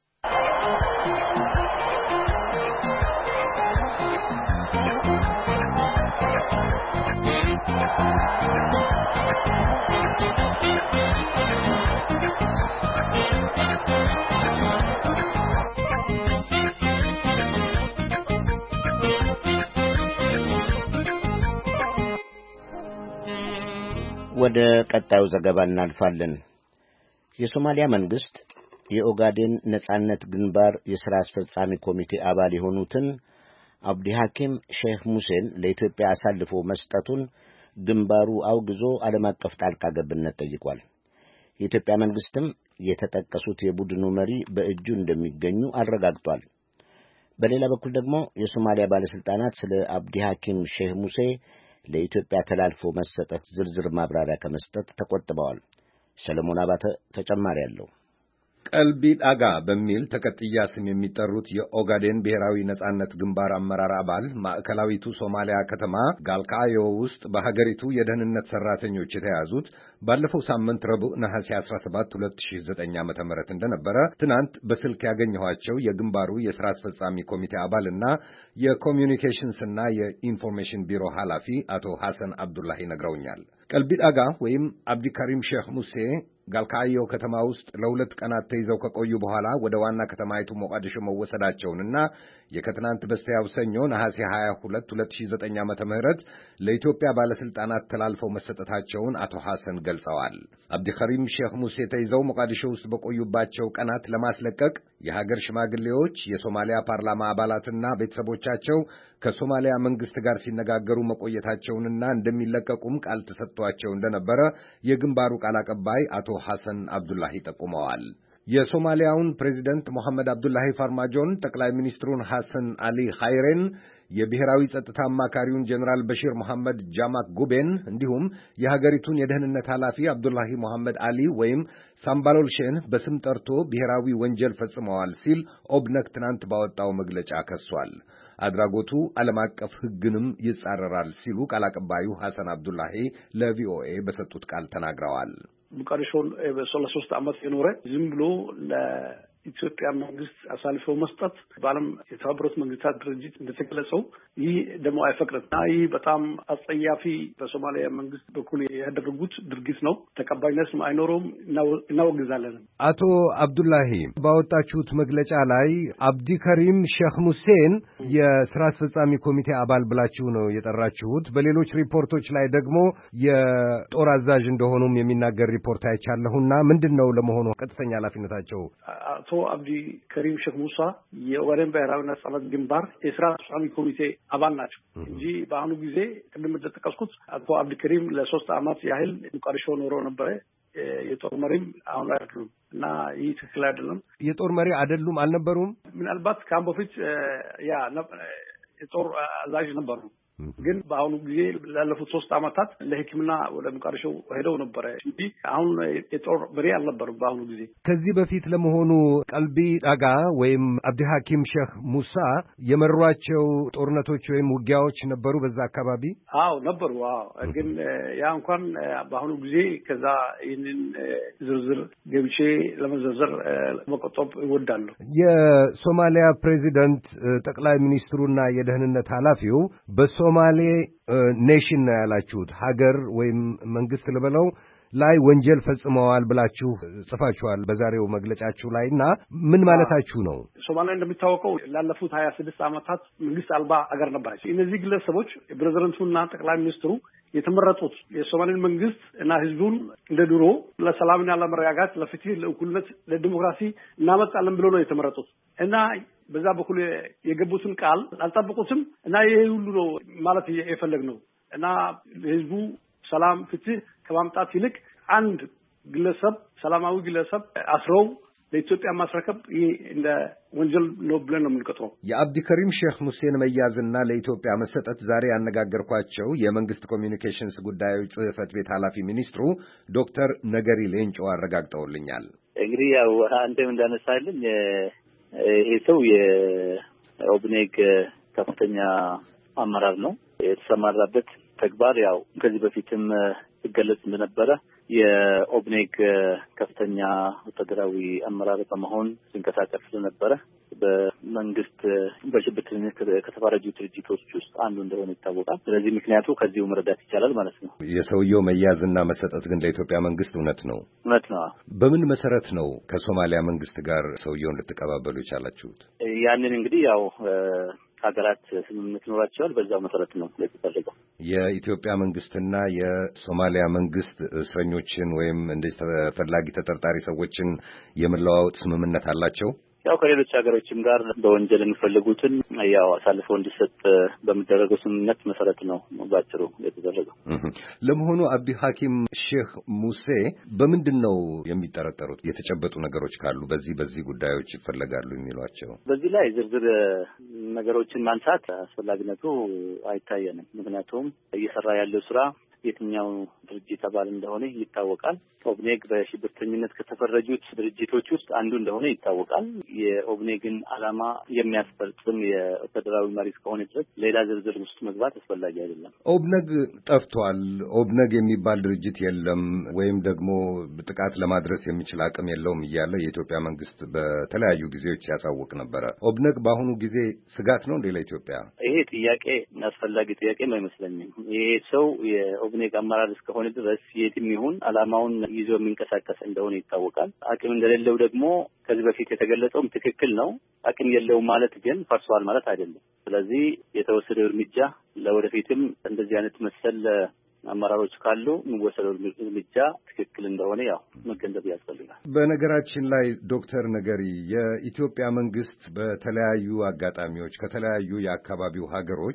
ወደ ቀጣዩ ዘገባ እናልፋለን። የሶማሊያ መንግስት የኦጋዴን ነጻነት ግንባር የሥራ አስፈጻሚ ኮሚቴ አባል የሆኑትን አብዲ ሐኪም ሼህ ሙሴን ለኢትዮጵያ አሳልፎ መስጠቱን ግንባሩ አውግዞ ዓለም አቀፍ ጣልቃ ገብነት ጠይቋል። የኢትዮጵያ መንግስትም የተጠቀሱት የቡድኑ መሪ በእጁ እንደሚገኙ አረጋግጧል። በሌላ በኩል ደግሞ የሶማሊያ ባለስልጣናት ስለ አብዲ ሐኪም ሼህ ሙሴ ለኢትዮጵያ ተላልፎ መሰጠት ዝርዝር ማብራሪያ ከመስጠት ተቆጥበዋል። ሰለሞን አባተ ተጨማሪ አለው። ቀልቢ ዳጋ በሚል ተቀጥያ ስም የሚጠሩት የኦጋዴን ብሔራዊ ነጻነት ግንባር አመራር አባል ማዕከላዊቱ ሶማሊያ ከተማ ጋልካዮ ውስጥ በሀገሪቱ የደህንነት ሰራተኞች የተያዙት ባለፈው ሳምንት ረቡዕ ነሐሴ አስራ ሰባት ሁለት ሺህ ዘጠኝ ዓመተ ምህረት እንደነበረ ትናንት በስልክ ያገኘኋቸው የግንባሩ የሥራ አስፈጻሚ ኮሚቴ አባልና የኮሚዩኒኬሽንስና የኢንፎርሜሽን ቢሮ ኃላፊ አቶ ሐሰን አብዱላሂ ነግረውኛል። ቀልቢ ዳጋ ወይም አብዲካሪም ሼህ ሙሴ ጋልካዮ ከተማ ውስጥ ለሁለት ቀናት ተይዘው ከቆዩ በኋላ ወደ ዋና ከተማይቱ ሞቃዲሾ መወሰዳቸውንና የከትናንት በስቲያው ሰኞ ነሐሴ ሃያ ሁለት ሁለት ሺህ ዘጠኝ ዓመተ ምህረት ለኢትዮጵያ ባለስልጣናት ተላልፈው መሰጠታቸውን አቶ ሐሰን ገልጸዋል። አብዲካሪም ሼህ ሙሴ ተይዘው ሞቃዲሾ ውስጥ በቆዩባቸው ቀናት ለማስለቀቅ የሀገር ሽማግሌዎች፣ የሶማሊያ ፓርላማ አባላትና ቤተሰቦቻቸው ከሶማሊያ መንግስት ጋር ሲነጋገሩ መቆየታቸውንና እንደሚለቀቁም ቃል ተሰጥቷቸው እንደነበረ የግንባሩ ቃል አቀባይ አቶ ሐሰን አብዱላሂ ጠቁመዋል። የሶማሊያውን ፕሬዚደንት መሐመድ አብዱላሂ ፋርማጆን፣ ጠቅላይ ሚኒስትሩን ሐሰን አሊ ኻይሬን፣ የብሔራዊ ጸጥታ አማካሪውን ጀነራል በሺር መሐመድ ጃማክ ጉቤን እንዲሁም የሀገሪቱን የደህንነት ኃላፊ አብዱላሂ መሐመድ አሊ ወይም ሳምባሎልሼን በስም ጠርቶ ብሔራዊ ወንጀል ፈጽመዋል ሲል ኦብነግ ትናንት ባወጣው መግለጫ ከሷል። አድራጎቱ ዓለም አቀፍ ሕግንም ይጻረራል ሲሉ ቃል አቀባዩ ሐሰን አብዱላሂ ለቪኦኤ በሰጡት ቃል ተናግረዋል። ሞቃዲሾን በሶስት ዓመት የኖረ ዝም ብሎ ለኢትዮጵያ መንግስት አሳልፎ መስጠት በዓለም የተባበሩት መንግስታት ድርጅት እንደተገለጸው ይህ ደግሞ አይፈቅድም እና ይህ በጣም አጸያፊ በሶማሊያ መንግስት በኩል ያደረጉት ድርጊት ነው። ተቀባይነት አይኖረውም፣ እናወግዛለን። አቶ አብዱላሂ ባወጣችሁት መግለጫ ላይ አብዲ ከሪም ሼክ ሙሴን የስራ አስፈጻሚ ኮሚቴ አባል ብላችሁ ነው የጠራችሁት። በሌሎች ሪፖርቶች ላይ ደግሞ የጦር አዛዥ እንደሆኑም የሚናገር ሪፖርት አይቻለሁና ምንድን ነው ለመሆኑ ቀጥተኛ ኃላፊነታቸው? አቶ አብዲ ከሪም ሼክ ሙሳ የኦጋዴን ብሔራዊ ነጻነት ግንባር የስራ አስፈጻሚ ኮሚቴ አባል ናቸው እንጂ በአሁኑ ጊዜ ቅድም እንደጠቀስኩት አቶ አብዲ ከሪም ለሶስት ዓመት ያህል ሞቃዲሾ ኖሮ ነበረ። የጦር መሪም አሁን አይደሉም እና ይህ ትክክል አይደለም። የጦር መሪ አይደሉም አልነበሩም። ምናልባት ከአሁን በፊት ያ የጦር አዛዥ ነበሩ፣ ግን በአሁኑ ጊዜ ላለፉት ሶስት ዓመታት ለሕክምና ወደ ሞቃዲሾ ሄደው ነበረ እንጂ አሁን የጦር መሪ አልነበሩም በአሁኑ ጊዜ። ከዚህ በፊት ለመሆኑ ቀልቢ ዳጋ ወይም አብዲ ሐኪም ሼክ ሙሳ የመሯቸው ጦርነቶች ወይም ውጊያዎች ነበሩ በዛ አካባቢ? አዎ ነበሩ። አዎ ግን ያ እንኳን በአሁኑ ጊዜ ከዛ ይህንን ዝርዝር ገብቼ ለመዘርዘር መቆጠብ እወዳለሁ። የሶማሊያ ፕሬዚደንት ጠቅላይ ሚኒስትሩና የደህንነት ኃላፊው በሶ ሶማሌ ኔሽን ነው ያላችሁት ሀገር ወይም መንግስት ልበለው ላይ ወንጀል ፈጽመዋል ብላችሁ ጽፋችኋል በዛሬው መግለጫችሁ ላይ እና ምን ማለታችሁ ነው? ሶማሊያ እንደሚታወቀው ላለፉት ሀያ ስድስት ዓመታት መንግስት አልባ አገር ነበረች። እነዚህ ግለሰቦች ፕሬዝዳንቱና ጠቅላይ ሚኒስትሩ የተመረጡት የሶማሌን መንግስት እና ህዝቡን እንደ ድሮ ለሰላምና ለመረጋጋት፣ ለፍትህ፣ ለእኩልነት፣ ለዲሞክራሲ እናመጣለን ብሎ ነው የተመረጡት እና በዛ በኩል የገቡትን ቃል አልጠበቁትም እና ይሄ ሁሉ ነው ማለት የፈለግነው እና ህዝቡ ሰላም፣ ፍትህ ከማምጣት ይልቅ አንድ ግለሰብ ሰላማዊ ግለሰብ አስረው ለኢትዮጵያ ማስረከብ ይሄ እንደ ወንጀል ነው ብለን ነው የምንቆጥረው። የአብዲ ከሪም ሼክ ሙሴን መያዝና ለኢትዮጵያ መሰጠት ዛሬ ያነጋገርኳቸው የመንግስት ኮሚኒኬሽንስ ጉዳዮች ጽህፈት ቤት ኃላፊ ሚኒስትሩ ዶክተር ነገሪ ሌንጮ አረጋግጠውልኛል። እንግዲህ ያው አንተም እንዳነሳልኝ ይሄ ሰው የኦብኔግ ከፍተኛ አመራር ነው። የተሰማራበት ተግባር ያው ከዚህ በፊትም ሲገለጽ እንደነበረ የኦብኔግ ከፍተኛ ወታደራዊ አመራር በመሆን ሲንቀሳቀስ ስለነበረ በመንግስት በሽብርተኝነት ከተፈረጁ ድርጅቶች ውስጥ አንዱ እንደሆነ ይታወቃል። ስለዚህ ምክንያቱ ከዚሁ መረዳት ይቻላል ማለት ነው። የሰውየው መያዝና መሰጠት ግን ለኢትዮጵያ መንግስት እውነት ነው እውነት ነው። በምን መሰረት ነው ከሶማሊያ መንግስት ጋር ሰውየውን ልትቀባበሉ የቻላችሁት? ያንን እንግዲህ ያው ሀገራት ስምምነት ኖራቸዋል። በዛው መሰረት ነው የተደረገው። የኢትዮጵያ መንግስትና የሶማሊያ መንግስት እስረኞችን ወይም እንደዚህ ተፈላጊ ተጠርጣሪ ሰዎችን የመለዋወጥ ስምምነት አላቸው? ያው ከሌሎች ሀገሮችም ጋር በወንጀል የሚፈልጉትን ያው አሳልፎ እንዲሰጥ በሚደረገው ስምምነት መሰረት ነው ባጭሩ የተደረገው። ለመሆኑ አብዲ ሐኪም ሼክ ሙሴ በምንድን ነው የሚጠረጠሩት? የተጨበጡ ነገሮች ካሉ በዚህ በዚህ ጉዳዮች ይፈለጋሉ የሚሏቸው? በዚህ ላይ ዝርዝር ነገሮችን ማንሳት አስፈላጊነቱ አይታየንም። ምክንያቱም እየሰራ ያለው ስራ የትኛው ድርጅት አባል እንደሆነ ይታወቃል። ኦብኔግ በሽብርተኝነት ከተፈረጁት ድርጅቶች ውስጥ አንዱ እንደሆነ ይታወቃል። የኦብኔግን ዓላማ የሚያስፈጽም የፌዴራዊ መሪ እስከሆነ ድረስ ሌላ ዝርዝር ውስጥ መግባት አስፈላጊ አይደለም። ኦብነግ ጠፍቷል፣ ኦብነግ የሚባል ድርጅት የለም ወይም ደግሞ ጥቃት ለማድረስ የሚችል አቅም የለውም እያለ የኢትዮጵያ መንግስት በተለያዩ ጊዜዎች ያሳውቅ ነበረ። ኦብነግ በአሁኑ ጊዜ ስጋት ነው እንዴ ለኢትዮጵያ? ይሄ ጥያቄ አስፈላጊ ጥያቄም አይመስለኝም። ይሄ ሰው የኦብኔግ አመራር እስከሆነ ድረስ የትም ይሁን ዓላማውን ይዞ የሚንቀሳቀስ እንደሆነ ይታወቃል። አቅም እንደሌለው ደግሞ ከዚህ በፊት የተገለጸውም ትክክል ነው። አቅም የለውም ማለት ግን ፈርሷል ማለት አይደለም። ስለዚህ የተወሰደው እርምጃ ለወደፊትም እንደዚህ አይነት መሰል አመራሮች ካሉ የሚወሰደው እርምጃ ትክክል እንደሆነ ያው መገንዘብ ያስፈልጋል። በነገራችን ላይ ዶክተር ነገሪ የኢትዮጵያ መንግስት በተለያዩ አጋጣሚዎች ከተለያዩ የአካባቢው ሀገሮች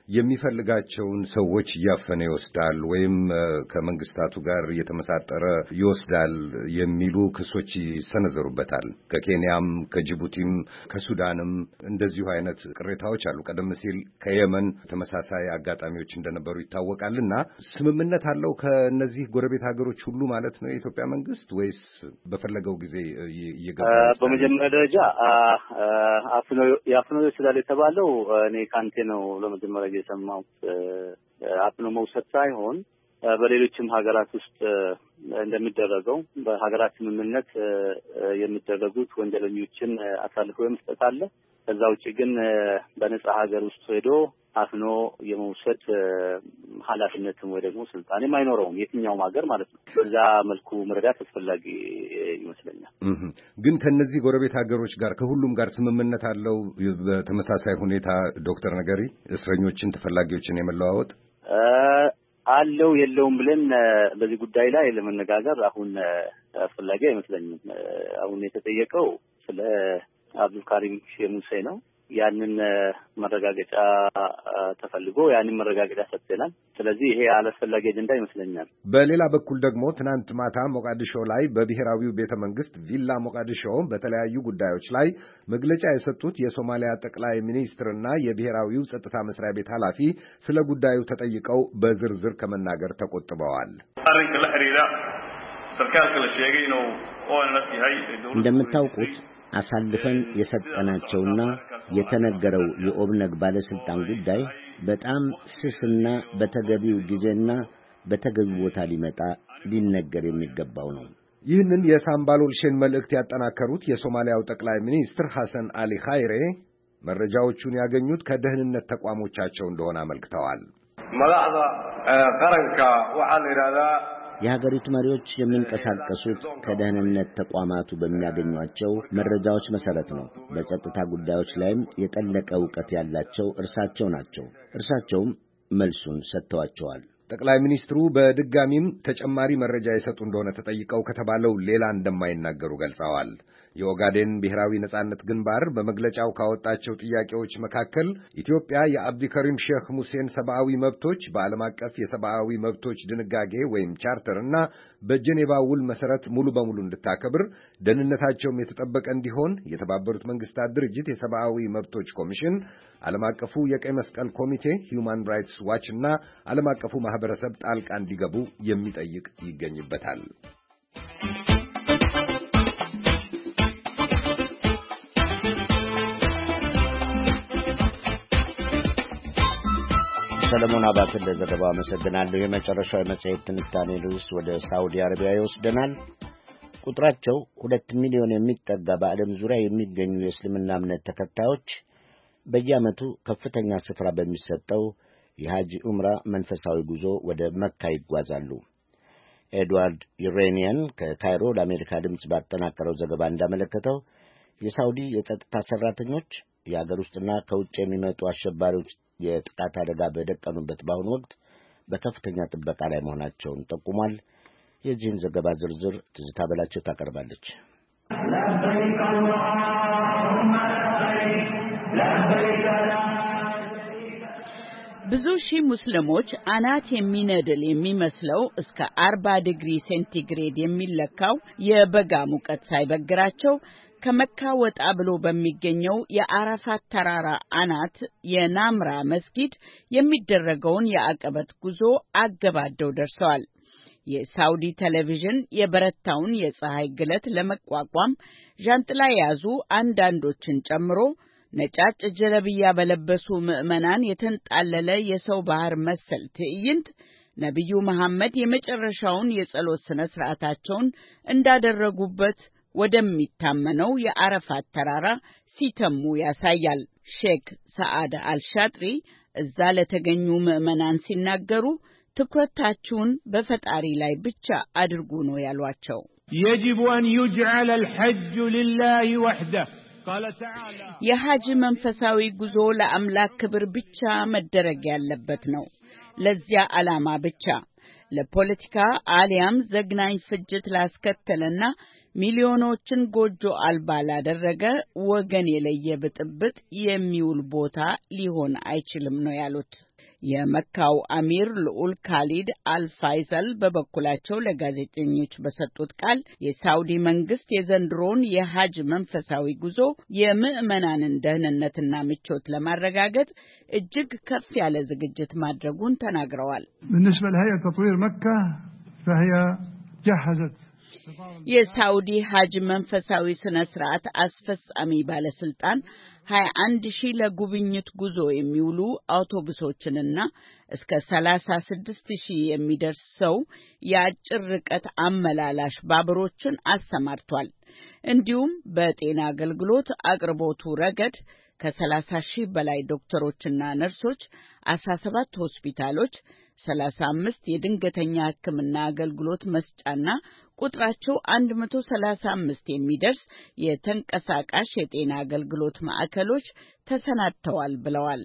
የሚፈልጋቸውን ሰዎች እያፈነ ይወስዳል ወይም ከመንግስታቱ ጋር እየተመሳጠረ ይወስዳል የሚሉ ክሶች ይሰነዘሩበታል። ከኬንያም ከጅቡቲም ከሱዳንም እንደዚሁ አይነት ቅሬታዎች አሉ። ቀደም ሲል ከየመን ተመሳሳይ አጋጣሚዎች እንደነበሩ ይታወቃልና ስምምነት አለው ከነዚህ ጎረቤት ሀገሮች ሁሉ ማለት ነው የኢትዮጵያ መንግስት ወይስ በፈለገው ጊዜ ይገባ? በመጀመሪያ ደረጃ አፍኖ ያፍኖ ይችላል የተባለው እኔ ካንቴ ነው ለመጀመሪያ የሰማሁት። አፍኖ መውሰድ ሳይሆን በሌሎችም ሀገራት ውስጥ እንደሚደረገው በሀገራት ስምምነት የሚደረጉት ወንጀለኞችን አሳልፎ የመስጠት አለ። ከዛ ውጪ ግን በነጻ ሀገር ውስጥ ሄዶ አፍኖ የመውሰድ ኃላፊነትም ወይ ደግሞ ስልጣንም አይኖረውም የትኛውም ሀገር ማለት ነው። እዛ መልኩ መረዳት አስፈላጊ ይመስለኛል። ግን ከነዚህ ጎረቤት ሀገሮች ጋር ከሁሉም ጋር ስምምነት አለው በተመሳሳይ ሁኔታ ዶክተር ነገሪ እስረኞችን ተፈላጊዎችን የመለዋወጥ አለው የለውም ብለን በዚህ ጉዳይ ላይ ለመነጋገር አሁን አስፈላጊ አይመስለኝም። አሁን የተጠየቀው ስለ አብዱልካሪም ሼሙሴ ነው። ያንን መረጋገጫ ተፈልጎ ያንን መረጋገጫ ሰጥተናል። ስለዚህ ይሄ አላስፈላጊ አጀንዳ ይመስለኛል። በሌላ በኩል ደግሞ ትናንት ማታ ሞቃዲሾ ላይ በብሔራዊው ቤተ መንግስት ቪላ ሞቃዲሾ በተለያዩ ጉዳዮች ላይ መግለጫ የሰጡት የሶማሊያ ጠቅላይ ሚኒስትርና የብሔራዊው ጸጥታ መስሪያ ቤት ኃላፊ ስለ ጉዳዩ ተጠይቀው በዝርዝር ከመናገር ተቆጥበዋል። እንደምታውቁት አሳልፈን የሰጠናቸውና የተነገረው የኦብነግ ባለስልጣን ጉዳይ በጣም ስስና በተገቢው ጊዜና በተገቢው ቦታ ሊመጣ ሊነገር የሚገባው ነው። ይህንን የሳምባሎልሼን መልእክት ያጠናከሩት የሶማሊያው ጠቅላይ ሚኒስትር ሐሰን አሊ ኻይሬ መረጃዎቹን ያገኙት ከደህንነት ተቋሞቻቸው እንደሆነ አመልክተዋል። መላዕዳ ቀረንካ ወሐል ኢራዳ የሀገሪቱ መሪዎች የሚንቀሳቀሱት ከደህንነት ተቋማቱ በሚያገኟቸው መረጃዎች መሰረት ነው። በጸጥታ ጉዳዮች ላይም የጠለቀ ዕውቀት ያላቸው እርሳቸው ናቸው። እርሳቸውም መልሱን ሰጥተዋቸዋል። ጠቅላይ ሚኒስትሩ በድጋሚም ተጨማሪ መረጃ የሰጡ እንደሆነ ተጠይቀው ከተባለው ሌላ እንደማይናገሩ ገልጸዋል። የኦጋዴን ብሔራዊ ነጻነት ግንባር በመግለጫው ካወጣቸው ጥያቄዎች መካከል ኢትዮጵያ የአብዲከሪም ሼክ ሙሴን ሰብአዊ መብቶች በዓለም አቀፍ የሰብአዊ መብቶች ድንጋጌ ወይም ቻርተር እና በጄኔቫ ውል መሰረት ሙሉ በሙሉ እንድታከብር፣ ደህንነታቸውም የተጠበቀ እንዲሆን የተባበሩት መንግስታት ድርጅት የሰብአዊ መብቶች ኮሚሽን፣ ዓለም አቀፉ የቀይ መስቀል ኮሚቴ፣ ሂዩማን ራይትስ ዋች እና ዓለም አቀፉ ማህበረሰብ ጣልቃ እንዲገቡ የሚጠይቅ ይገኝበታል። ሰለሞን አባተ ለዘገባው አመሰግናለሁ። የመጨረሻው የመጽሔት ትንታኔ ርዕስ ወደ ሳውዲ አረቢያ ይወስደናል። ቁጥራቸው ሁለት ሚሊዮን የሚጠጋ በዓለም ዙሪያ የሚገኙ የእስልምና እምነት ተከታዮች በየዓመቱ ከፍተኛ ስፍራ በሚሰጠው የሐጅ ዑምራ መንፈሳዊ ጉዞ ወደ መካ ይጓዛሉ። ኤድዋርድ ዩሬኒያን ከካይሮ ለአሜሪካ ድምፅ ባጠናቀረው ዘገባ እንዳመለከተው የሳውዲ የጸጥታ ሠራተኞች የአገር ውስጥና ከውጭ የሚመጡ አሸባሪዎች የጥቃት አደጋ በደቀኑበት በአሁኑ ወቅት በከፍተኛ ጥበቃ ላይ መሆናቸውን ጠቁሟል። የዚህን ዘገባ ዝርዝር ትዝታ በላቸው ታቀርባለች። ብዙ ሺህ ሙስሊሞች አናት የሚነድል የሚመስለው እስከ አርባ ዲግሪ ሴንቲግሬድ የሚለካው የበጋ ሙቀት ሳይበግራቸው ከመካ ወጣ ብሎ በሚገኘው የአረፋት ተራራ አናት የናምራ መስጊድ የሚደረገውን የአቀበት ጉዞ አገባደው ደርሰዋል። የሳውዲ ቴሌቪዥን የበረታውን የፀሐይ ግለት ለመቋቋም ዣንጥላ የያዙ አንዳንዶችን ጨምሮ ነጫጭ ጀለብያ በለበሱ ምዕመናን የተንጣለለ የሰው ባህር መሰል ትዕይንት ነቢዩ መሐመድ የመጨረሻውን የጸሎት ስነ ስርዓታቸውን እንዳደረጉበት ወደሚታመነው የአረፋት ተራራ ሲተሙ ያሳያል። ሼክ ሰዓድ አልሻጥሪ እዛ ለተገኙ ምዕመናን ሲናገሩ ትኩረታችሁን በፈጣሪ ላይ ብቻ አድርጉ ነው ያሏቸው። يجب أن يجعل الحج لله وحده قال تعالى የሐጅ መንፈሳዊ ጉዞ ለአምላክ ክብር ብቻ መደረግ ያለበት ነው። ለዚያ ዓላማ ብቻ ለፖለቲካ አሊያም ዘግናኝ ፍጅት ላስከተለና ሚሊዮኖችን ጎጆ አልባ ላደረገ ወገን የለየ ብጥብጥ የሚውል ቦታ ሊሆን አይችልም ነው ያሉት። የመካው አሚር ልዑል ካሊድ አልፋይሰል በበኩላቸው ለጋዜጠኞች በሰጡት ቃል የሳውዲ መንግስት የዘንድሮን የሐጅ መንፈሳዊ ጉዞ የምዕመናንን ደህንነትና ምቾት ለማረጋገጥ እጅግ ከፍ ያለ ዝግጅት ማድረጉን ተናግረዋል። بالنسبة لهيئة تطوير مكة فهي جهزت የሳውዲ ሐጅ መንፈሳዊ ስነ ስርዓት አስፈጻሚ ባለስልጣን ሃያ አንድ ሺህ ለጉብኝት ጉዞ የሚውሉ አውቶቡሶችንና እስከ ሰላሳ ስድስት ሺህ የሚደርስ ሰው የአጭር ርቀት አመላላሽ ባቡሮችን አሰማርቷል። እንዲሁም በጤና አገልግሎት አቅርቦቱ ረገድ ከሰላሳ ሺህ በላይ ዶክተሮችና ነርሶች፣ አስራ ሰባት ሆስፒታሎች፣ ሰላሳ አምስት የድንገተኛ ሕክምና አገልግሎት መስጫና ቁጥራቸው አንድ መቶ ሰላሳ አምስት የሚደርስ የተንቀሳቃሽ የጤና አገልግሎት ማዕከሎች ተሰናድተዋል ብለዋል።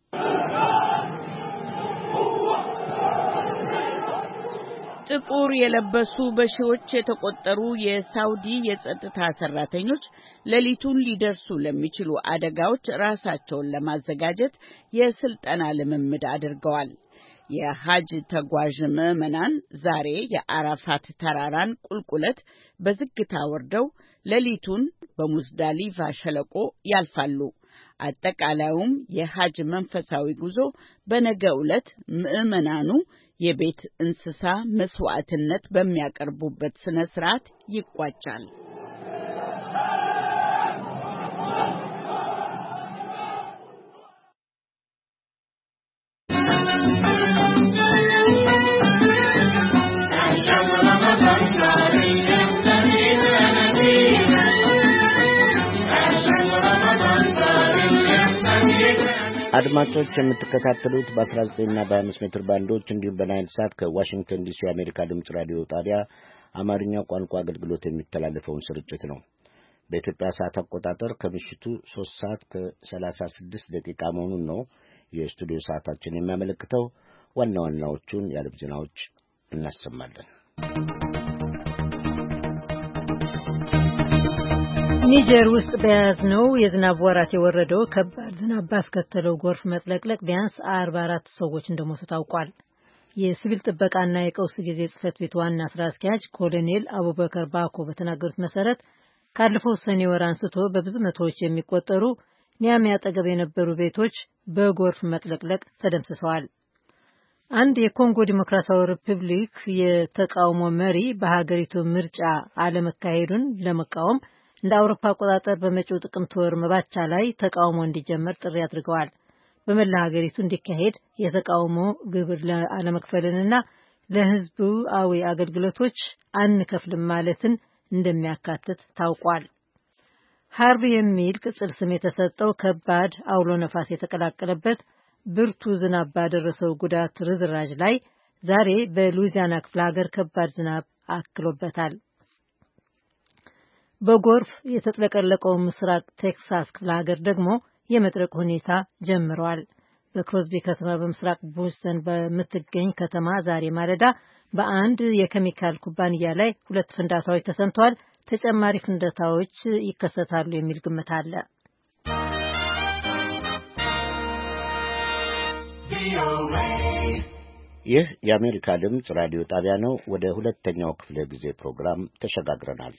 ጥቁር የለበሱ በሺዎች የተቆጠሩ የሳውዲ የጸጥታ ሰራተኞች ሌሊቱን ሊደርሱ ለሚችሉ አደጋዎች ራሳቸውን ለማዘጋጀት የስልጠና ልምምድ አድርገዋል። የሐጅ ተጓዥ ምዕመናን ዛሬ የአራፋት ተራራን ቁልቁለት በዝግታ ወርደው ሌሊቱን በሙዝዳሊፋ ሸለቆ ያልፋሉ። አጠቃላዩም የሐጅ መንፈሳዊ ጉዞ በነገው ዕለት ምዕመናኑ የቤት እንስሳ መስዋዕትነት በሚያቀርቡበት ስነ ስርዓት ይቋጫል። አድማጮች የምትከታተሉት በ19 እና በ25 ሜትር ባንዶች እንዲሁም በናይል ሳት ከዋሽንግተን ዲሲ የአሜሪካ ድምጽ ራዲዮ ጣቢያ አማርኛ ቋንቋ አገልግሎት የሚተላለፈውን ስርጭት ነው። በኢትዮጵያ ሰዓት አቆጣጠር ከምሽቱ ሶስት ሰዓት ከሰላሳ ስድስት ደቂቃ መሆኑን ነው የስቱዲዮ ሰዓታችን የሚያመለክተው። ዋና ዋናዎቹን የዓለም ዜናዎች እናሰማለን። ኒጀር ውስጥ በያዝነው የዝናብ ወራት የወረደው ከባድ ዝናብ ባስከተለው ጎርፍ መጥለቅለቅ ቢያንስ አርባ አራት ሰዎች እንደሞቱ ታውቋል። የሲቪል ጥበቃና የቀውስ ጊዜ ጽሕፈት ቤት ዋና ስራ አስኪያጅ ኮሎኔል አቡበከር ባኮ በተናገሩት መሰረት ካለፈው ሰኔ ወር አንስቶ በብዙ መቶዎች የሚቆጠሩ ኒያሚ አጠገብ የነበሩ ቤቶች በጎርፍ መጥለቅለቅ ተደምስሰዋል። አንድ የኮንጎ ዲሞክራሲያዊ ሪፐብሊክ የተቃውሞ መሪ በሀገሪቱ ምርጫ አለመካሄዱን ለመቃወም እንደ አውሮፓ አቆጣጠር በመጪው ጥቅምት ወር መባቻ ላይ ተቃውሞ እንዲጀመር ጥሪ አድርገዋል። በመላ ሀገሪቱ እንዲካሄድ የተቃውሞ ግብር አለመክፈልንና ለሕዝባዊ አገልግሎቶች አንከፍልም ማለትን እንደሚያካትት ታውቋል። ሃርቪ የሚል ቅጽል ስም የተሰጠው ከባድ አውሎ ነፋስ የተቀላቀለበት ብርቱ ዝናብ ባደረሰው ጉዳት ርዝራዥ ላይ ዛሬ በሉዊዚያና ክፍለ ሀገር ከባድ ዝናብ አክሎበታል። በጎርፍ የተጥለቀለቀው ምስራቅ ቴክሳስ ክፍለ ሀገር ደግሞ የመጥረቅ ሁኔታ ጀምሯል። በክሮስቢ ከተማ በምስራቅ ቦስተን በምትገኝ ከተማ ዛሬ ማለዳ በአንድ የኬሚካል ኩባንያ ላይ ሁለት ፍንዳታዎች ተሰምተዋል። ተጨማሪ ፍንዳታዎች ይከሰታሉ የሚል ግምት አለ። ይህ የአሜሪካ ድምፅ ራዲዮ ጣቢያ ነው። ወደ ሁለተኛው ክፍለ ጊዜ ፕሮግራም ተሸጋግረናል።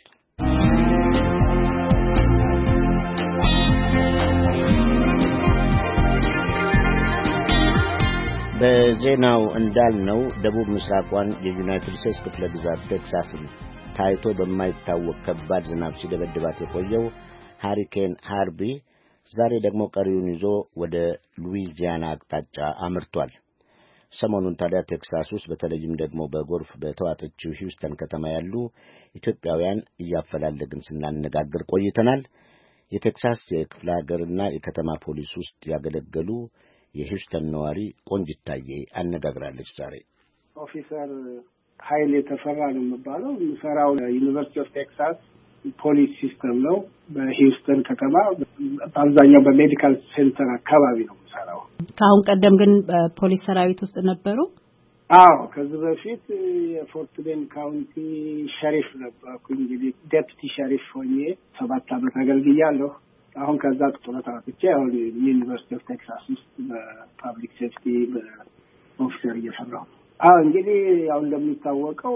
በዜናው እንዳልነው ደቡብ ምስራቋን የዩናይትድ ስቴትስ ክፍለ ግዛት ቴክሳስን ታይቶ በማይታወቅ ከባድ ዝናብ ሲደበድባት የቆየው ሃሪኬን ሃርቪ ዛሬ ደግሞ ቀሪውን ይዞ ወደ ሉዊዚያና አቅጣጫ አምርቷል። ሰሞኑን ታዲያ ቴክሳስ ውስጥ በተለይም ደግሞ በጎርፍ በተዋጠችው ሂውስተን ከተማ ያሉ ኢትዮጵያውያን እያፈላለግን ስናነጋግር ቆይተናል። የቴክሳስ የክፍለ ሀገርና የከተማ ፖሊስ ውስጥ ያገለገሉ የሂውስተን ነዋሪ ቆንጅታዬ አነጋግራለች። ዛሬ ኦፊሰር ኃይሌ ተፈራ ነው የሚባለው። የምሰራው ዩኒቨርሲቲ ኦፍ ቴክሳስ ፖሊስ ሲስተም ነው። በሂውስተን ከተማ በአብዛኛው በሜዲካል ሴንተር አካባቢ ነው የምሰራው። ከአሁን ቀደም ግን ፖሊስ ሰራዊት ውስጥ ነበሩ? አዎ፣ ከዚህ በፊት የፎርት ቤን ካውንቲ ሸሪፍ ነበርኩ። እንግዲህ ዴፕቲ ሸሪፍ ሆኜ ሰባት ዓመት አገልግያለሁ። አሁን ከዛ ጡረታ ወጥቼ አሁን ዩኒቨርሲቲ ኦፍ ቴክሳስ ውስጥ በፓብሊክ ሴፍቲ በኦፊሰር እየሰራሁ ነው። አዎ እንግዲህ ያው እንደሚታወቀው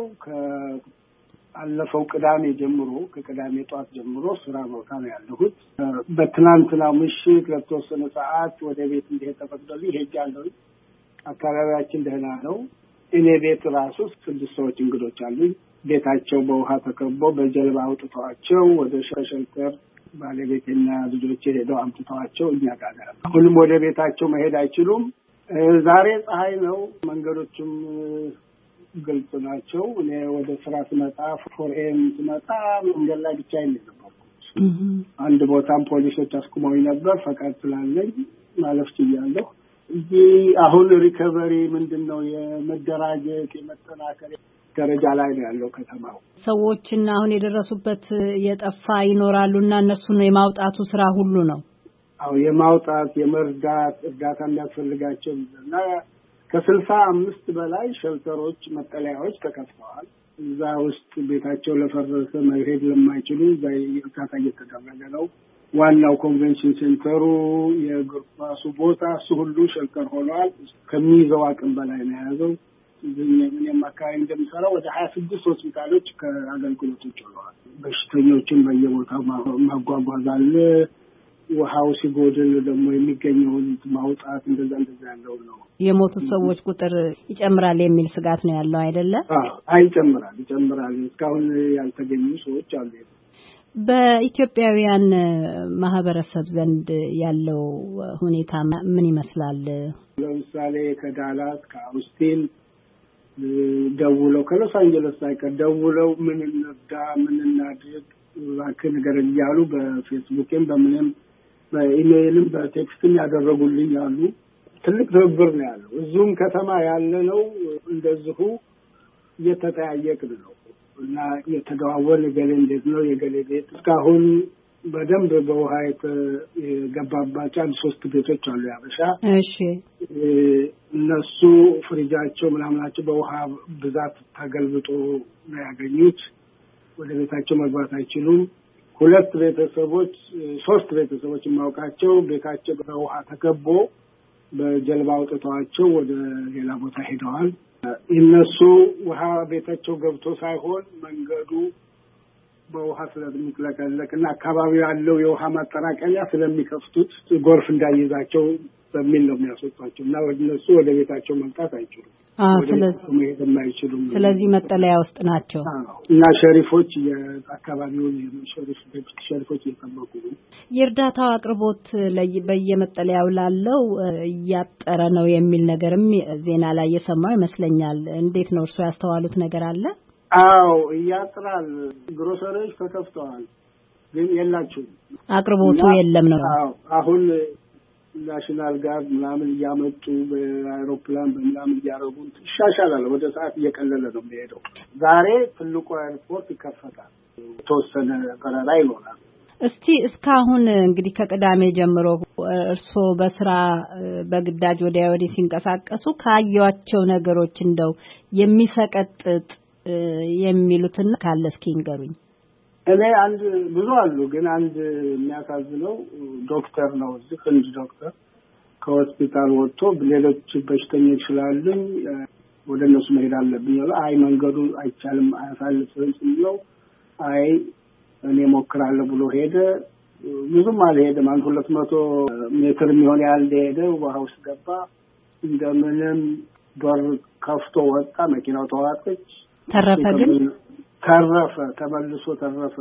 ከአለፈው ቅዳሜ ጀምሮ ከቅዳሜ ጧት ጀምሮ ስራ ቦታ ነው ያለሁት። በትናንትና ምሽት ለተወሰነ ሰዓት ወደ ቤት እንድሄድ ተፈቅዶልኝ ሄጃለሁ። አካባቢያችን ደህና ነው። እኔ ቤት ራሱ ስድስት ሰዎች እንግዶች አሉኝ። ቤታቸው በውሃ ተከቦ በጀልባ አውጥተዋቸው ወደ ሸልተር ባለቤቴና ልጆቼ ሄደው አምጥተዋቸው እኛ ጋር ነው። ሁሉም ወደ ቤታቸው መሄድ አይችሉም። ዛሬ ፀሐይ ነው፣ መንገዶችም ግልጽ ናቸው። እኔ ወደ ስራ ስመጣ ፎር ኤም ስመጣ መንገድ ላይ ብቻዬን ነበር። አንድ ቦታም ፖሊሶች አስቁመውኝ ነበር። ፈቃድ ስላለኝ ማለፍ ችያለሁ። እዚህ አሁን ሪከቨሪ ምንድነው የመደራጀት የመጠናከር ደረጃ ላይ ነው ያለው ከተማው። ሰዎችና አሁን የደረሱበት የጠፋ ይኖራሉና እነሱን የማውጣቱ ስራ ሁሉ ነው። አው የማውጣት የመርዳት እርዳታ የሚያስፈልጋቸው እና ከስልሳ አምስት በላይ ሸልተሮች መጠለያዎች ተከፍተዋል። እዛ ውስጥ ቤታቸው ለፈረሰ መሄድ ለማይችሉ እዛ እርዳታ እየተደረገ ነው። ዋናው ኮንቬንሽን ሴንተሩ የእግር ኳሱ ቦታ እሱ ሁሉ ሸልተር ሆኗል። ከሚይዘው አቅም በላይ ነው የያዘው። እኛም አካባቢ እንደምሰራው ወደ ሀያ ስድስት ሆስፒታሎች ከአገልግሎት ውጭ ሆነዋል። በሽተኞችን በየቦታው ማጓጓዝ አለ። ውሃው ሲጎድል ደግሞ የሚገኘውን ማውጣት እንደዛ እንደዛ ያለው ነው። የሞቱ ሰዎች ቁጥር ይጨምራል የሚል ስጋት ነው ያለው አይደለ? አዎ አይጨምራል ይጨምራል። እስካሁን ያልተገኙ ሰዎች አሉ። በኢትዮጵያውያን ማህበረሰብ ዘንድ ያለው ሁኔታ ምን ይመስላል? ለምሳሌ ከዳላስ ከአውስቲን ደውለው ከሎስ አንጀለስ ሳይቀር ደውለው ምን እንርዳ ምን እናድርግ እባክህ ንገረኝ እያሉ በፌስቡክም በምንም በኢሜይልም በቴክስትም ያደረጉልኝ አሉ። ትልቅ ትብብር ነው ያለው። እዚሁም ከተማ ያለ ነው እንደዚሁ እየተጠያየቅን ነው እና የተደዋወለ ገሌ እንዴት ነው የገሌ ቤት እስካሁን በደንብ በውሃ የተገባባቸው ሶስት ቤቶች አሉ ያበሻ። እሺ እነሱ ፍሪጃቸው ምናምናቸው በውሃ ብዛት ተገልብጦ ነው ያገኙት። ወደ ቤታቸው መግባት አይችሉም። ሁለት ቤተሰቦች ሶስት ቤተሰቦች ማውቃቸው ቤታቸው በውሃ ተከቦ በጀልባ አውጥተዋቸው ወደ ሌላ ቦታ ሄደዋል። እነሱ ውሃ ቤታቸው ገብቶ ሳይሆን መንገዱ በውሃ ስለሚጥለቀለቅና አካባቢው ያለው የውሃ ማጠራቀሚያ ስለሚከፍቱት ጎርፍ እንዳይዛቸው በሚል ነው የሚያስወጣቸው እና እነሱ ወደ ቤታቸው መምጣት አይችሉም። አዎ ስለዚህ መሄድም አይችሉም። ስለዚህ መጠለያ ውስጥ ናቸው እና ሸሪፎች የአካባቢውን ሸሪፍ ሸሪፎች እየጠበቁ ነው። የእርዳታው አቅርቦት በየመጠለያው ላለው እያጠረ ነው የሚል ነገርም ዜና ላይ የሰማው ይመስለኛል። እንዴት ነው እርሱ ያስተዋሉት ነገር አለ? አዎ እያጥራል። ግሮሰሪዎች ተከፍተዋል ግን የላችሁም አቅርቦቱ የለም ነው። አዎ አሁን ናሽናል ጋርድ ምናምን እያመጡ በአይሮፕላን በምናምን እያረጉ ይሻሻላል። ወደ ሰዓት እየቀለለ ነው የሚሄደው። ዛሬ ትልቁ ኤርፖርት ይከፈታል። ተወሰነ በረራ ይኖራል። እስቲ እስካሁን እንግዲህ ከቅዳሜ ጀምሮ እርስዎ በስራ በግዳጅ ወዲያ ወዲህ ሲንቀሳቀሱ ካዩዋቸው ነገሮች እንደው የሚሰቀጥጥ የሚሉትና ካለ እስኪ ንገሩኝ። እኔ አንድ ብዙ አሉ ግን አንድ የሚያሳዝነው ዶክተር ነው እዚህ ህንድ ዶክተር ከሆስፒታል ወጥቶ ሌሎች በሽተኞች ስላሉኝ ወደ እነሱ መሄድ አለብኝ አለ። አይ መንገዱ አይቻልም አያሳልፍም ሲለው አይ እኔ ሞክራለሁ ብሎ ሄደ። ብዙም አልሄደም። አንድ ሁለት መቶ ሜትር የሚሆን ያህል ሄደ። ውሃ ውስጥ ገባ። እንደምንም በር ከፍቶ ወጣ። መኪናው ተዋጠች። ተረፈ ግን ተረፈ ተመልሶ ተረፈ።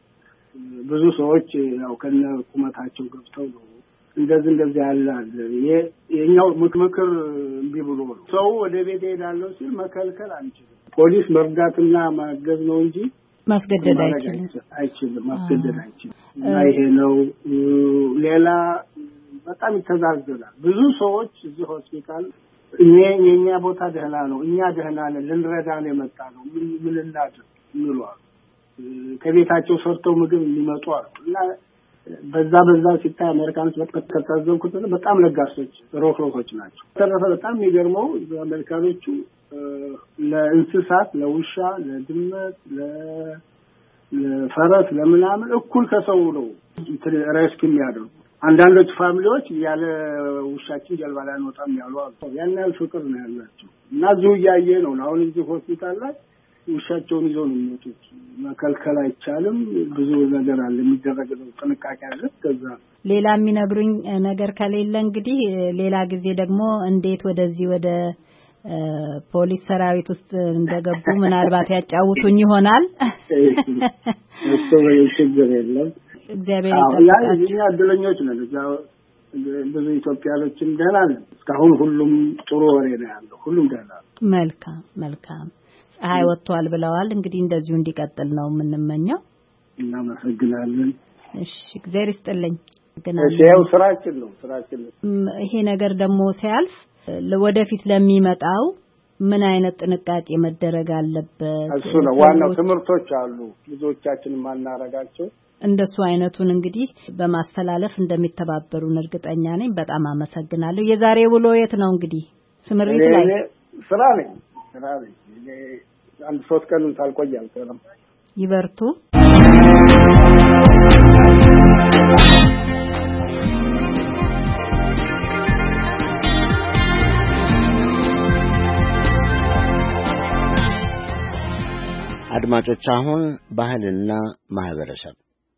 ብዙ ሰዎች ያው ከነ ቁመታቸው ገብተው ነው እንደዚህ እንደዚህ ያላል። የኛው ምክር እምቢ ብሎ ነው ሰው ወደ ቤት ሄዳለሁ ሲል መከልከል አንችልም። ፖሊስ መርዳትና ማገዝ ነው እንጂ ማስገደድ አይችልም አይችልም ማስገደድ አይችልም። እና ይሄ ነው። ሌላ በጣም ይተዛዘላል። ብዙ ሰዎች እዚህ ሆስፒታል እኔ የኛ ቦታ ደህና ነው እኛ ደህና ነን ልንረዳ ነው የመጣ ነው ምን ምን እናድርግ ይሉዋል። ከቤታቸው ሰርተው ምግብ የሚመጡ አሉ እና በዛ በዛ ሲታይ አሜሪካኖች በጣም ተታዘብኩት። በጣም ለጋሶች ሮክሮኮች ናቸው። ተረፈ በጣም የሚገርመው አሜሪካኖቹ ለእንስሳት ለውሻ ለድመት ለፈረስ ለምናምን እኩል ከሰው ነው ሬስኪ የሚያደርጉ አንዳንዶች ፋሚሊዎች ያለ ውሻችን ጀልባ ላይ አንወጣም ያሉ አሉ። ያን ያህል ፍቅር ነው ያላቸው እና እዚሁ እያየ ነው አሁን እዚህ ሆስፒታል ላይ ውሻቸውን ይዘው ነው የሚወጡት። መከልከል አይቻልም። ብዙ ነገር አለ የሚደረገው ጥንቃቄ አለ። ከዛ ሌላ የሚነግሩኝ ነገር ከሌለ እንግዲህ ሌላ ጊዜ ደግሞ እንዴት ወደዚህ ወደ ፖሊስ ሰራዊት ውስጥ እንደገቡ ምናልባት ያጫውቱኝ ይሆናል። እሱ ችግር የለም። እግዚአብሔር ይጠብቃችሁ። እኛ እድለኞች ነን። እዛው ብዙ ኢትዮጵያኖችም ደህና ነን። እስካሁን ሁሉም ጥሩ ወሬ ነው ያለው። ሁሉም ደህና ነው። መልካም መልካም። ፀሐይ ወጥቷል ብለዋል። እንግዲህ እንደዚሁ እንዲቀጥል ነው የምንመኘው። እናመሰግናለን። እሺ እግዚአብሔር ይስጥልኝ። እሺ ያው ስራችን ነው ስራችን ነው። ይሄ ነገር ደግሞ ሲያልፍ ወደፊት ለሚመጣው ምን አይነት ጥንቃቄ መደረግ አለበት? እሱ ነው ዋናው። ትምህርቶች አሉ ብዙዎቻችን ማናረጋቸው። እንደሱ አይነቱን እንግዲህ በማስተላለፍ እንደሚተባበሩን እርግጠኛ ነኝ። በጣም አመሰግናለሁ። የዛሬ ውሎ የት ነው እንግዲህ? ስምሪት ላይ ስራ ነኝ ስራ ነኝ። አንድ ሶስት ቀን ታልቆይ አልቀረም። ይበርቱ። አድማጮች አሁን ባህልና ማህበረሰብ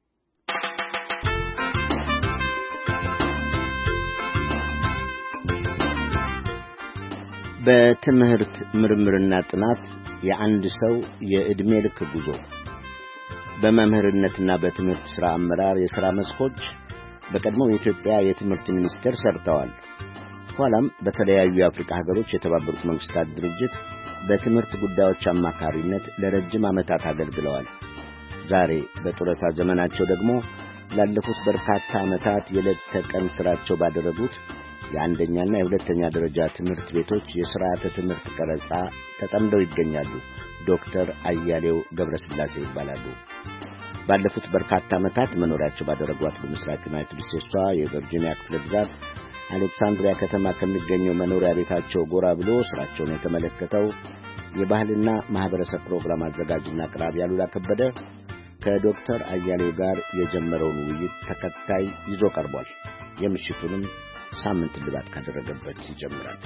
በትምህርት ምርምርና ጥናት የአንድ ሰው የዕድሜ ልክ ጉዞ በመምህርነትና በትምህርት ሥራ አመራር የሥራ መስኮች በቀድሞው የኢትዮጵያ የትምህርት ሚኒስቴር ሰርተዋል። ኋላም በተለያዩ የአፍሪካ ሀገሮች የተባበሩት መንግስታት ድርጅት በትምህርት ጉዳዮች አማካሪነት ለረጅም ዓመታት አገልግለዋል። ዛሬ በጡረታ ዘመናቸው ደግሞ ላለፉት በርካታ ዓመታት የዕለት ተቀን ሥራቸው ባደረጉት የአንደኛና የሁለተኛ ደረጃ ትምህርት ቤቶች የሥርዓተ ትምህርት ቀረጻ ተጠምደው ይገኛሉ። ዶክተር አያሌው ገብረስላሴ ይባላሉ። ባለፉት በርካታ ዓመታት መኖሪያቸው ባደረጓት በምስራቅ ዩናይትድ ስቴትሷ የቨርጂኒያ ክፍለ ግዛት አሌክሳንድሪያ ከተማ ከሚገኘው መኖሪያ ቤታቸው ጎራ ብሎ ስራቸውን የተመለከተው የባህልና ማህበረሰብ ፕሮግራም አዘጋጅና አቅራቢ አሉላ ከበደ ከዶክተር አያሌው ጋር የጀመረውን ውይይት ተከታይ ይዞ ቀርቧል። የምሽቱንም ሳምንት ልባት ካደረገበት ይጀምራል።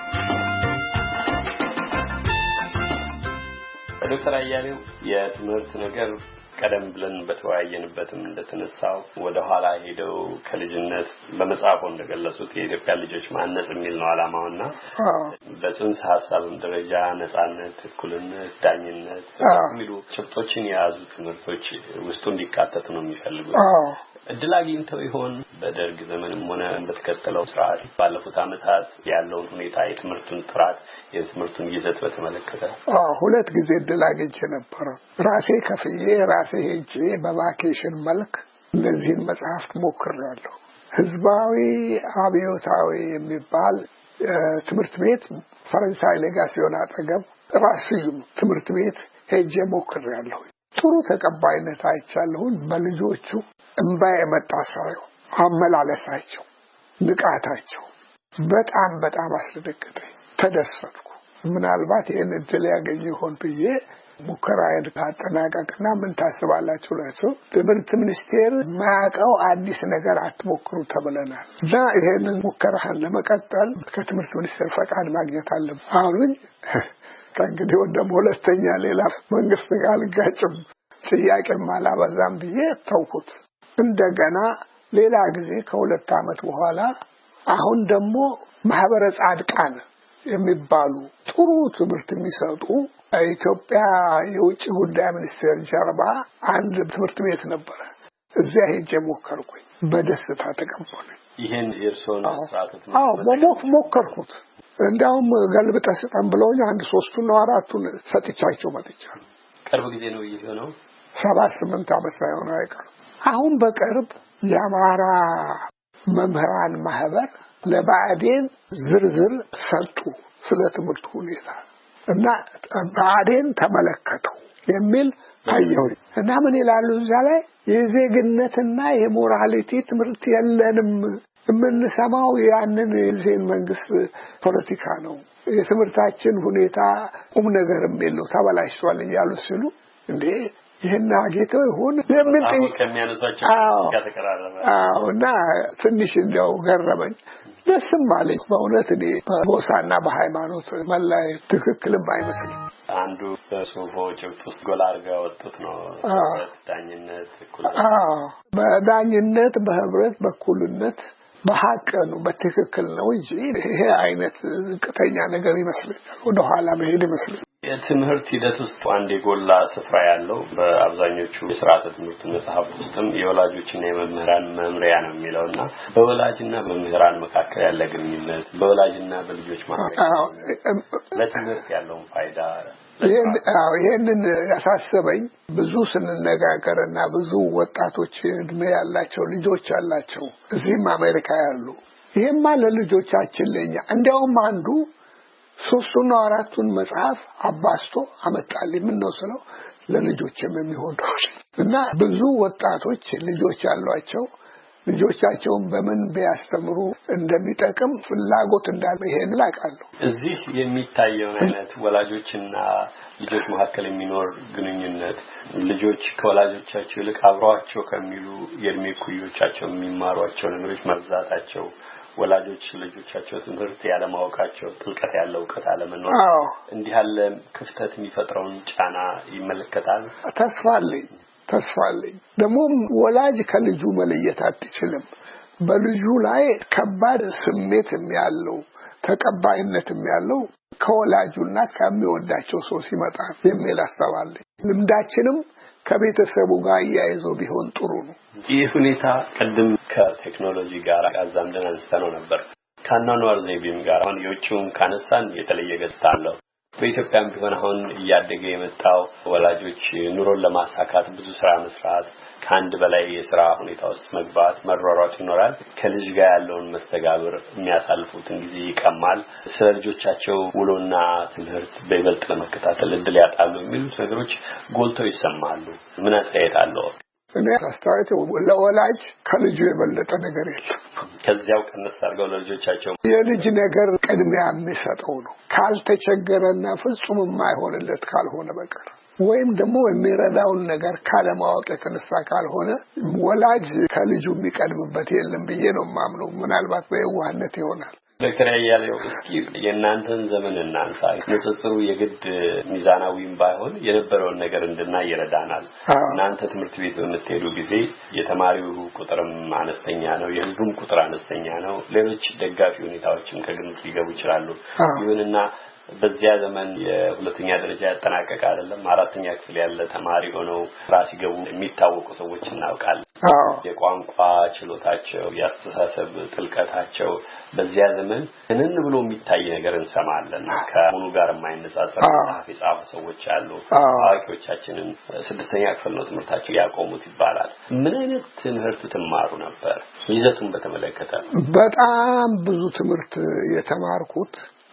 ዶክተር አያሌው የትምህርት ነገር ቀደም ብለን በተወያየንበትም እንደተነሳው ወደ ኋላ ሄደው ከልጅነት በመጽሐፉ እንደገለጹት የኢትዮጵያ ልጆች ማነጽ የሚል ነው ዓላማውና በጽንሰ ሐሳብም ደረጃ ነጻነት፣ እኩልነት፣ ዳኝነት የሚሉ ጭብጦችን የያዙ ትምህርቶች ውስጡ እንዲካተቱ ነው የሚፈልጉት። እድል አግኝተው ይሆን? በደርግ ዘመንም ሆነ በተከተለው ስርዓት ባለፉት ዓመታት ያለውን ሁኔታ የትምህርቱን ጥራት የትምህርቱን ይዘት በተመለከተ ሁለት ጊዜ እድል አግኝቼ ነበር። ራሴ ከፍዬ ራሴ ሄጄ በቫኬሽን መልክ እነዚህን መጽሐፍት ሞክሬያለሁ። ህዝባዊ አብዮታዊ የሚባል ትምህርት ቤት ፈረንሳይ ሌጋሲዮን አጠገብ ራሱ ትምህርት ቤት ሄጄ ሞክሬያለሁ። ጥሩ ተቀባይነት አይቻለሁ። በልጆቹ እንባ የመጣ ሰው አመላለሳቸው፣ ንቃታቸው በጣም በጣም አስደነገጠኝ። ተደሰትኩ። ምናልባት ይሄን እድል ያገኝ ይሆን ብዬ ሙከራዬን ካጠናቀቅና ምን ታስባላችሁ ለሰው ትምህርት ሚኒስቴር ማያውቀው አዲስ ነገር አትሞክሩ ተብለናል እና ይሄንን ሙከራህን ለመቀጠል ከትምህርት ሚኒስቴር ፈቃድ ማግኘት አለብን አሉኝ። ከእንግዲህ ወደ ሁለተኛ ሌላ መንግስት ጋር ልጋጭም ጥያቄም አላበዛም ብዬ ተውኩት። እንደገና ሌላ ጊዜ ከሁለት ዓመት በኋላ አሁን ደግሞ ማህበረ ጻድቃን የሚባሉ ጥሩ ትምህርት የሚሰጡ ኢትዮጵያ የውጭ ጉዳይ ሚኒስቴር ጀርባ አንድ ትምህርት ቤት ነበር። እዚያ ሄጄ ሞከርኩኝ። በደስታ ተቀበሉኝ። ይሄን የርሶን አስራቱት ነው? አዎ ሞከርኩት። እንዳውም ገልብጠ ስጠን ብለውኝ አንድ ሶስቱን ነው አራቱን ሰጥቻቸው መጥቻለሁ። ቅርብ ጊዜ ነው ይሄው ሰባት ስምንት ዓመት ሳይሆን አይቀርም። አሁን በቅርብ የአማራ መምህራን ማህበር ለባዕዴን ዝርዝር ሰጡ ስለ ትምህርቱ ሁኔታ እና ባዕዴን ተመለከተው የሚል ታየው እና ምን ይላሉ እዛ ላይ የዜግነትና የሞራሊቲ ትምህርት የለንም የምንሰማው ያንን የዜን መንግስት ፖለቲካ ነው የትምህርታችን ሁኔታ ቁም ነገርም የለው ተበላሽቷል እያሉ ሲሉ እንዴ ይሄን አጌተው ይሁን ለምን ከሚያነሳቸው ከተቀራረበ አዎ እና ትንሽ እንደው ገረመኝ ደስም አለኝ በእውነት እኔ በጎሳና በሃይማኖት መላይ ትክክልም አይመስልም አንዱ በሶፎ ጭብጥ ውስጥ ጎላ አድርገው ወጥቶት ነው ዳኝነት እኩልነት አዎ በዳኝነት በህብረት በኩልነት በሐቅ ነው በትክክል ነው እንጂ ይሄ አይነት ዝቅተኛ ነገር ይመስለኛል ወደ ኋላ መሄድ ይመስላል የትምህርት ሂደት ውስጥ አንድ የጎላ ስፍራ ያለው በአብዛኞቹ የሥርዓተ ትምህርት መጽሐፍ ውስጥም የወላጆችና የመምህራን መምሪያ ነው የሚለውና በወላጅና በመምህራን መካከል ያለ ግንኙነት በወላጅና በልጆች መካከል ለትምህርት ያለው ፋይዳ ይሄንን ያሳሰበኝ ብዙ ስንነጋገርና ብዙ ወጣቶች እድሜ ያላቸው ልጆች አላቸው እዚህም አሜሪካ ያሉ ይሄማ ለልጆቻችን ለኛ እንዲያውም አንዱ ሶስቱን አራቱን መጽሐፍ አባስቶ አመጣልኝ ምን ነው ስለው ለልጆችም የሚሆን እና ብዙ ወጣቶች ልጆች ያሏቸው ልጆቻቸውን በምን ቢያስተምሩ እንደሚጠቅም ፍላጎት እንዳለ ይሄን ላቃለሁ እዚህ የሚታየው አይነት ወላጆችና ልጆች መካከል የሚኖር ግንኙነት ልጆች ከወላጆቻቸው ይልቅ አብረዋቸው ከሚሉ የእድሜ ኩዮቻቸው የሚማሯቸው ነገሮች መብዛታቸው ወላጆች ልጆቻቸው ትምህርት ያለ ማወቃቸው ጥልቀት ያለው ዕውቀት አለመኖር እንዲህ ያለ ክፍተት የሚፈጥረውን ጫና ይመለከታል ተስፋለኝ ተስፋለኝ ደግሞ ወላጅ ከልጁ መለየት አትችልም በልጁ ላይ ከባድ ስሜት የሚያለው ተቀባይነት የሚያለው ከወላጁና ከሚወዳቸው ሰው ሲመጣ የሚል አስተባለኝ ልምዳችንም ከቤተሰቡ ጋር ያይዞ ቢሆን ጥሩ ነው ይህ ሁኔታ ቀደም ከቴክኖሎጂ ጋር አዛምደን አንስተነው ነበር ካናኗር ዘይቤም ጋር አሁን የውጭውን ካነሳን የተለየ ገጽታ አለው በኢትዮጵያም ቢሆን አሁን እያደገ የመጣው ወላጆች ኑሮን ለማሳካት ብዙ ስራ መስራት ከአንድ በላይ የሥራ ሁኔታ ውስጥ መግባት መሯሯጥ ይኖራል ከልጅ ጋር ያለውን መስተጋብር የሚያሳልፉትን ጊዜ ይቀማል ስለ ልጆቻቸው ውሎና ትምህርት በይበልጥ ለመከታተል እድል ያጣሉ የሚሉት ነገሮች ጎልተው ይሰማሉ ምን አስተያየት አለው እኔ አስተያየት ለወላጅ ከልጁ የበለጠ ነገር የለም ከዚያው ቀነስ አድርገው ለልጆቻቸው የልጅ ነገር ቅድሚያ የሚሰጠው ነው ካልተቸገረና ፍጹም የማይሆንለት ካልሆነ በቀር ወይም ደግሞ የሚረዳውን ነገር ካለማወቅ የተነሳ ካልሆነ ወላጅ ከልጁ የሚቀድምበት የለም ብዬ ነው ማምነው ምናልባት በየዋህነት ይሆናል ዶክተር አያሌው እስኪ የእናንተን ዘመን እናንሳ ንጽጽሩ የግድ ሚዛናዊም ባይሆን የነበረውን ነገር እንድናይ ይረዳናል እናንተ ትምህርት ቤት በምትሄዱ ጊዜ የተማሪው ቁጥርም አነስተኛ ነው የህዝቡም ቁጥር አነስተኛ ነው ሌሎች ደጋፊ ሁኔታዎችም ከግምት ሊገቡ ይችላሉ ይሁንና በዚያ ዘመን የሁለተኛ ደረጃ ያጠናቀቀ አይደለም አራተኛ ክፍል ያለ ተማሪ ሆነው ራስ ይገቡ የሚታወቁ ሰዎች እናውቃለን የቋንቋ ችሎታቸው ያስተሳሰብ ጥልቀታቸው በዚያ ዘመን እነን ብሎ የሚታይ ነገር እንሰማለን ከሙሉ ጋር የማይነጻጸር መጽሐፍ የጻፉ ሰዎች አሉ አዋቂዎቻችንን ስድስተኛ ክፍል ነው ትምህርታቸው ያቆሙት ይባላል ምን አይነት ትምህርት ትማሩ ነበር ይዘቱን በተመለከተ በጣም ብዙ ትምህርት የተማርኩት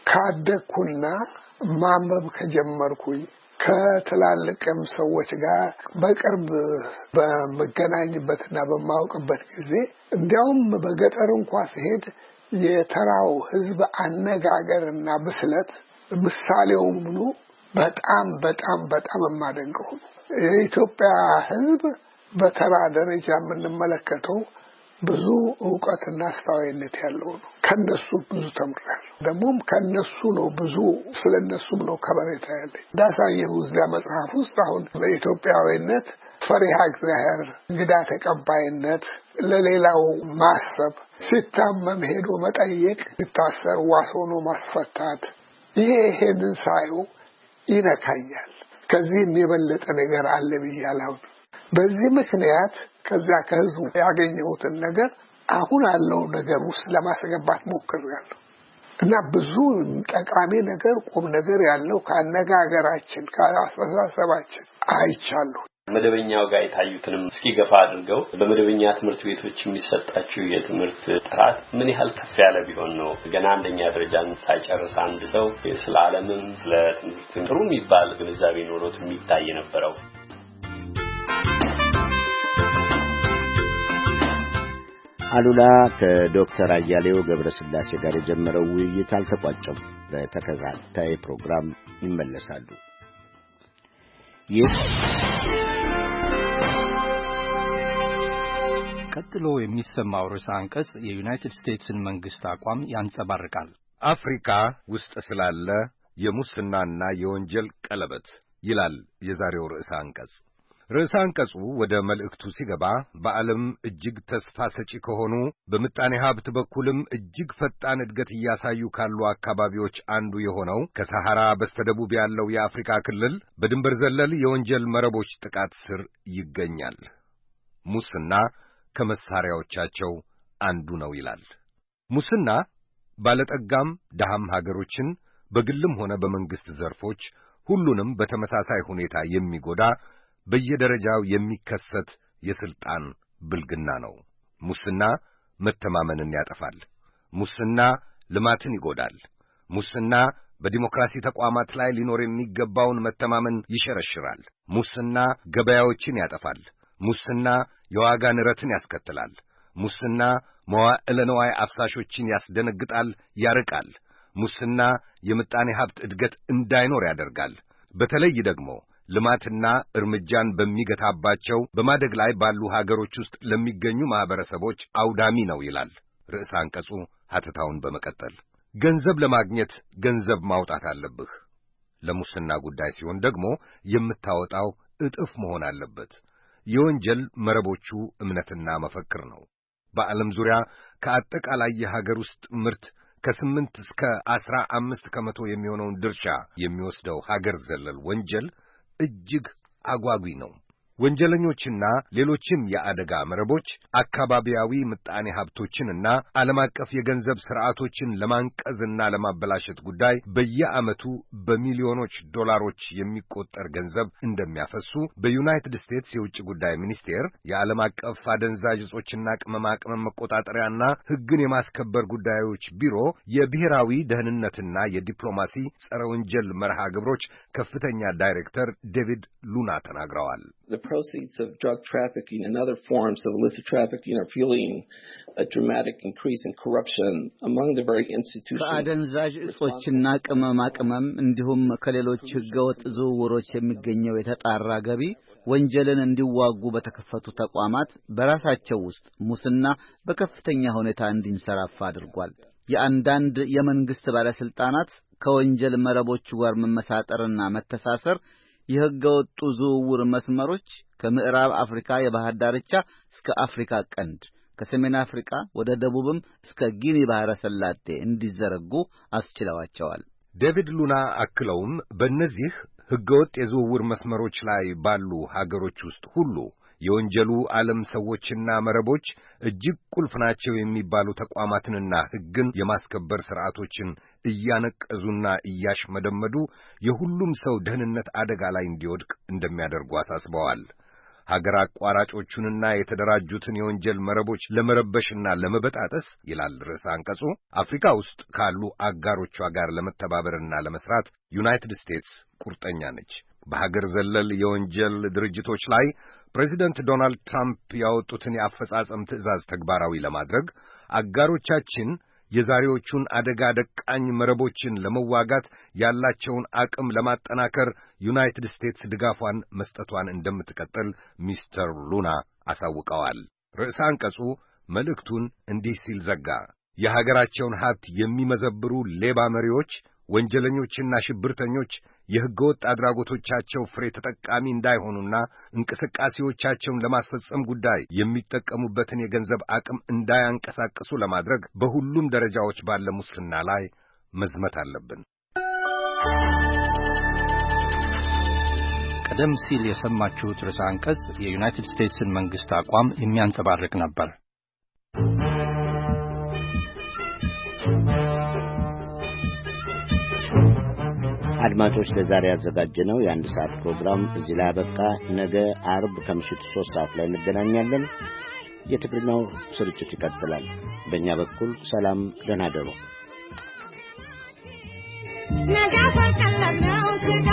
ካደኩና ማንበብ ከጀመርኩኝ ከትላልቅም ሰዎች ጋር በቅርብ በመገናኘትና በማውቅበት ጊዜ እንዲያውም በገጠር እንኳን ሲሄድ የተራው ህዝብ አነጋገርና ብስለት ምሳሌው ምኑ በጣም በጣም በጣም የማደንቀው የኢትዮጵያ ህዝብ በተራ ደረጃ የምንመለከተው ብዙ ዕውቀትና አስተዋይነት ያለው ነው ከነሱ ብዙ ተምራለሁ ደግሞም ከነሱ ነው ብዙ ስለነሱም ነው ከበሬታ ያለኝ ዳሳየው እዚያ መጽሐፍ ውስጥ አሁን በኢትዮጵያዊነት ፈሪሃ እግዚአብሔር እንግዳ ተቀባይነት ለሌላው ማሰብ ሲታመም ሄዶ መጠየቅ ሲታሰር ዋስ ሆኖ ማስፈታት ይሄ ይሄንን ሳየው ይነካኛል ከዚህም የበለጠ ነገር አለ ብያለሁ በዚህ ምክንያት ከዛ ከህዝቡ ያገኘሁትን ነገር አሁን ያለው ነገር ውስጥ ለማስገባት ሞክሬያለሁ እና ብዙ ጠቃሚ ነገር ቁም ነገር ያለው ካነጋገራችን ካስተሳሰባችን አይቻለሁ መደበኛው ጋር የታዩትንም እስኪ ገፋ አድርገው በመደበኛ ትምህርት ቤቶች የሚሰጣችሁ የትምህርት ጥራት ምን ያህል ከፍ ያለ ቢሆን ነው ገና አንደኛ ደረጃን ሳይጨርስ አንድ ሰው ስለ ዓለምም ስለ ትምህርት ጥሩ የሚባል ግንዛቤ ኖሮት የሚታይ ነበረው አሉላ ከዶክተር አያሌው ገብረስላሴ ጋር የጀመረው ውይይት አልተቋጨም በተከታታይ ፕሮግራም ይመለሳሉ ይህ ቀጥሎ የሚሰማው ርዕሰ አንቀጽ የዩናይትድ ስቴትስን መንግስት አቋም ያንጸባርቃል። አፍሪካ ውስጥ ስላለ የሙስናና የወንጀል ቀለበት ይላል የዛሬው ርዕሰ አንቀጽ። ርዕሰ አንቀጹ ወደ መልእክቱ ሲገባ በዓለም እጅግ ተስፋ ሰጪ ከሆኑ በምጣኔ ሀብት በኩልም እጅግ ፈጣን እድገት እያሳዩ ካሉ አካባቢዎች አንዱ የሆነው ከሰሐራ በስተደቡብ ያለው የአፍሪካ ክልል በድንበር ዘለል የወንጀል መረቦች ጥቃት ስር ይገኛል። ሙስና ከመሳሪያዎቻቸው አንዱ ነው ይላል። ሙስና ባለጠጋም ደሃም ሀገሮችን በግልም ሆነ በመንግስት ዘርፎች ሁሉንም በተመሳሳይ ሁኔታ የሚጎዳ በየደረጃው የሚከሰት የስልጣን ብልግና ነው። ሙስና መተማመንን ያጠፋል። ሙስና ልማትን ይጎዳል። ሙስና በዲሞክራሲ ተቋማት ላይ ሊኖር የሚገባውን መተማመን ይሸረሽራል። ሙስና ገበያዎችን ያጠፋል። ሙስና የዋጋ ንረትን ያስከትላል። ሙስና መዋዕለ ንዋይ አፍሳሾችን ያስደነግጣል፣ ያርቃል። ሙስና የምጣኔ ሀብት እድገት እንዳይኖር ያደርጋል። በተለይ ደግሞ ልማትና እርምጃን በሚገታባቸው በማደግ ላይ ባሉ ሀገሮች ውስጥ ለሚገኙ ማህበረሰቦች አውዳሚ ነው ይላል ርዕሰ አንቀጹ ሐተታውን በመቀጠል። ገንዘብ ለማግኘት ገንዘብ ማውጣት አለብህ። ለሙስና ጉዳይ ሲሆን ደግሞ የምታወጣው እጥፍ መሆን አለበት። የወንጀል መረቦቹ እምነትና መፈክር ነው። በዓለም ዙሪያ ከአጠቃላይ የሀገር ውስጥ ምርት ከስምንት እስከ አስራ አምስት ከመቶ የሚሆነውን ድርሻ የሚወስደው ሀገር ዘለል ወንጀል እጅግ አጓጊ ነው። ወንጀለኞችና ሌሎችም የአደጋ መረቦች አካባቢያዊ ምጣኔ ሀብቶችንና ዓለም አቀፍ የገንዘብ ሥርዓቶችን ለማንቀዝና ለማበላሸት ጉዳይ በየዓመቱ በሚሊዮኖች ዶላሮች የሚቆጠር ገንዘብ እንደሚያፈሱ በዩናይትድ ስቴትስ የውጭ ጉዳይ ሚኒስቴር የዓለም አቀፍ አደንዛዥ ዕጾችና ቅመማ ቅመም መቆጣጠሪያና ሕግን የማስከበር ጉዳዮች ቢሮ የብሔራዊ ደህንነትና የዲፕሎማሲ ጸረ ወንጀል መርሃ ግብሮች ከፍተኛ ዳይሬክተር ዴቪድ ሉና ተናግረዋል። The proceeds of drug trafficking and other forms of illicit trafficking are fueling a dramatic increase in corruption among the very institutions. ከአደንዛዥ ዕጾችና ቅመማ ቅመም እንዲሁም ከሌሎች ሕገወጥ ዝውውሮች የሚገኘው የተጣራ ገቢ ወንጀልን እንዲዋጉ በተከፈቱ ተቋማት በራሳቸው ውስጥ ሙስና በከፍተኛ ሁኔታ እንዲንሰራፋ አድርጓል። የአንዳንድ የመንግስት ባለስልጣናት ከወንጀል መረቦቹ ጋር መመሳጠርና መተሳሰር የሕገወጡ ዝውውር መስመሮች ከምዕራብ አፍሪካ የባህር ዳርቻ እስከ አፍሪካ ቀንድ ከሰሜን አፍሪካ ወደ ደቡብም እስከ ጊኒ ባህረ ሰላጤ እንዲዘረጉ አስችለዋቸዋል። ዴቪድ ሉና አክለውም በእነዚህ ሕገወጥ የዝውውር መስመሮች ላይ ባሉ ሀገሮች ውስጥ ሁሉ የወንጀሉ ዓለም ሰዎችና መረቦች እጅግ ቁልፍ ናቸው የሚባሉ ተቋማትንና ሕግን የማስከበር ሥርዓቶችን እያነቀዙና እያሽመደመዱ የሁሉም ሰው ደህንነት አደጋ ላይ እንዲወድቅ እንደሚያደርጉ አሳስበዋል። ሀገር አቋራጮቹንና የተደራጁትን የወንጀል መረቦች ለመረበሽና ለመበጣጠስ ይላል ርዕሰ አንቀጹ አፍሪካ ውስጥ ካሉ አጋሮቿ ጋር ለመተባበርና ለመስራት ዩናይትድ ስቴትስ ቁርጠኛ ነች። በሀገር ዘለል የወንጀል ድርጅቶች ላይ ፕሬዚደንት ዶናልድ ትራምፕ ያወጡትን የአፈጻጸም ትዕዛዝ ተግባራዊ ለማድረግ አጋሮቻችን የዛሬዎቹን አደጋ ደቃኝ መረቦችን ለመዋጋት ያላቸውን አቅም ለማጠናከር ዩናይትድ ስቴትስ ድጋፏን መስጠቷን እንደምትቀጥል ሚስተር ሉና አሳውቀዋል። ርዕሰ አንቀጹ መልእክቱን እንዲህ ሲል ዘጋ። የሀገራቸውን ሀብት የሚመዘብሩ ሌባ መሪዎች፣ ወንጀለኞችና ሽብርተኞች የሕገወጥ አድራጎቶቻቸው ፍሬ ተጠቃሚ እንዳይሆኑና እንቅስቃሴዎቻቸውን ለማስፈጸም ጉዳይ የሚጠቀሙበትን የገንዘብ አቅም እንዳያንቀሳቅሱ ለማድረግ በሁሉም ደረጃዎች ባለ ሙስና ላይ መዝመት አለብን። ቀደም ሲል የሰማችሁት ርዕሰ አንቀጽ የዩናይትድ ስቴትስን መንግስት አቋም የሚያንጸባርቅ ነበር። አድማጮች ለዛሬ ያዘጋጀነው የአንድ ሰዓት ፕሮግራም እዚህ ላይ አበቃ። ነገ አርብ ከምሽቱ ሶስት ሰዓት ላይ እንገናኛለን። የትግርኛው ስርጭት ይቀጥላል። በእኛ በኩል ሰላም፣ ደህና ደሩ።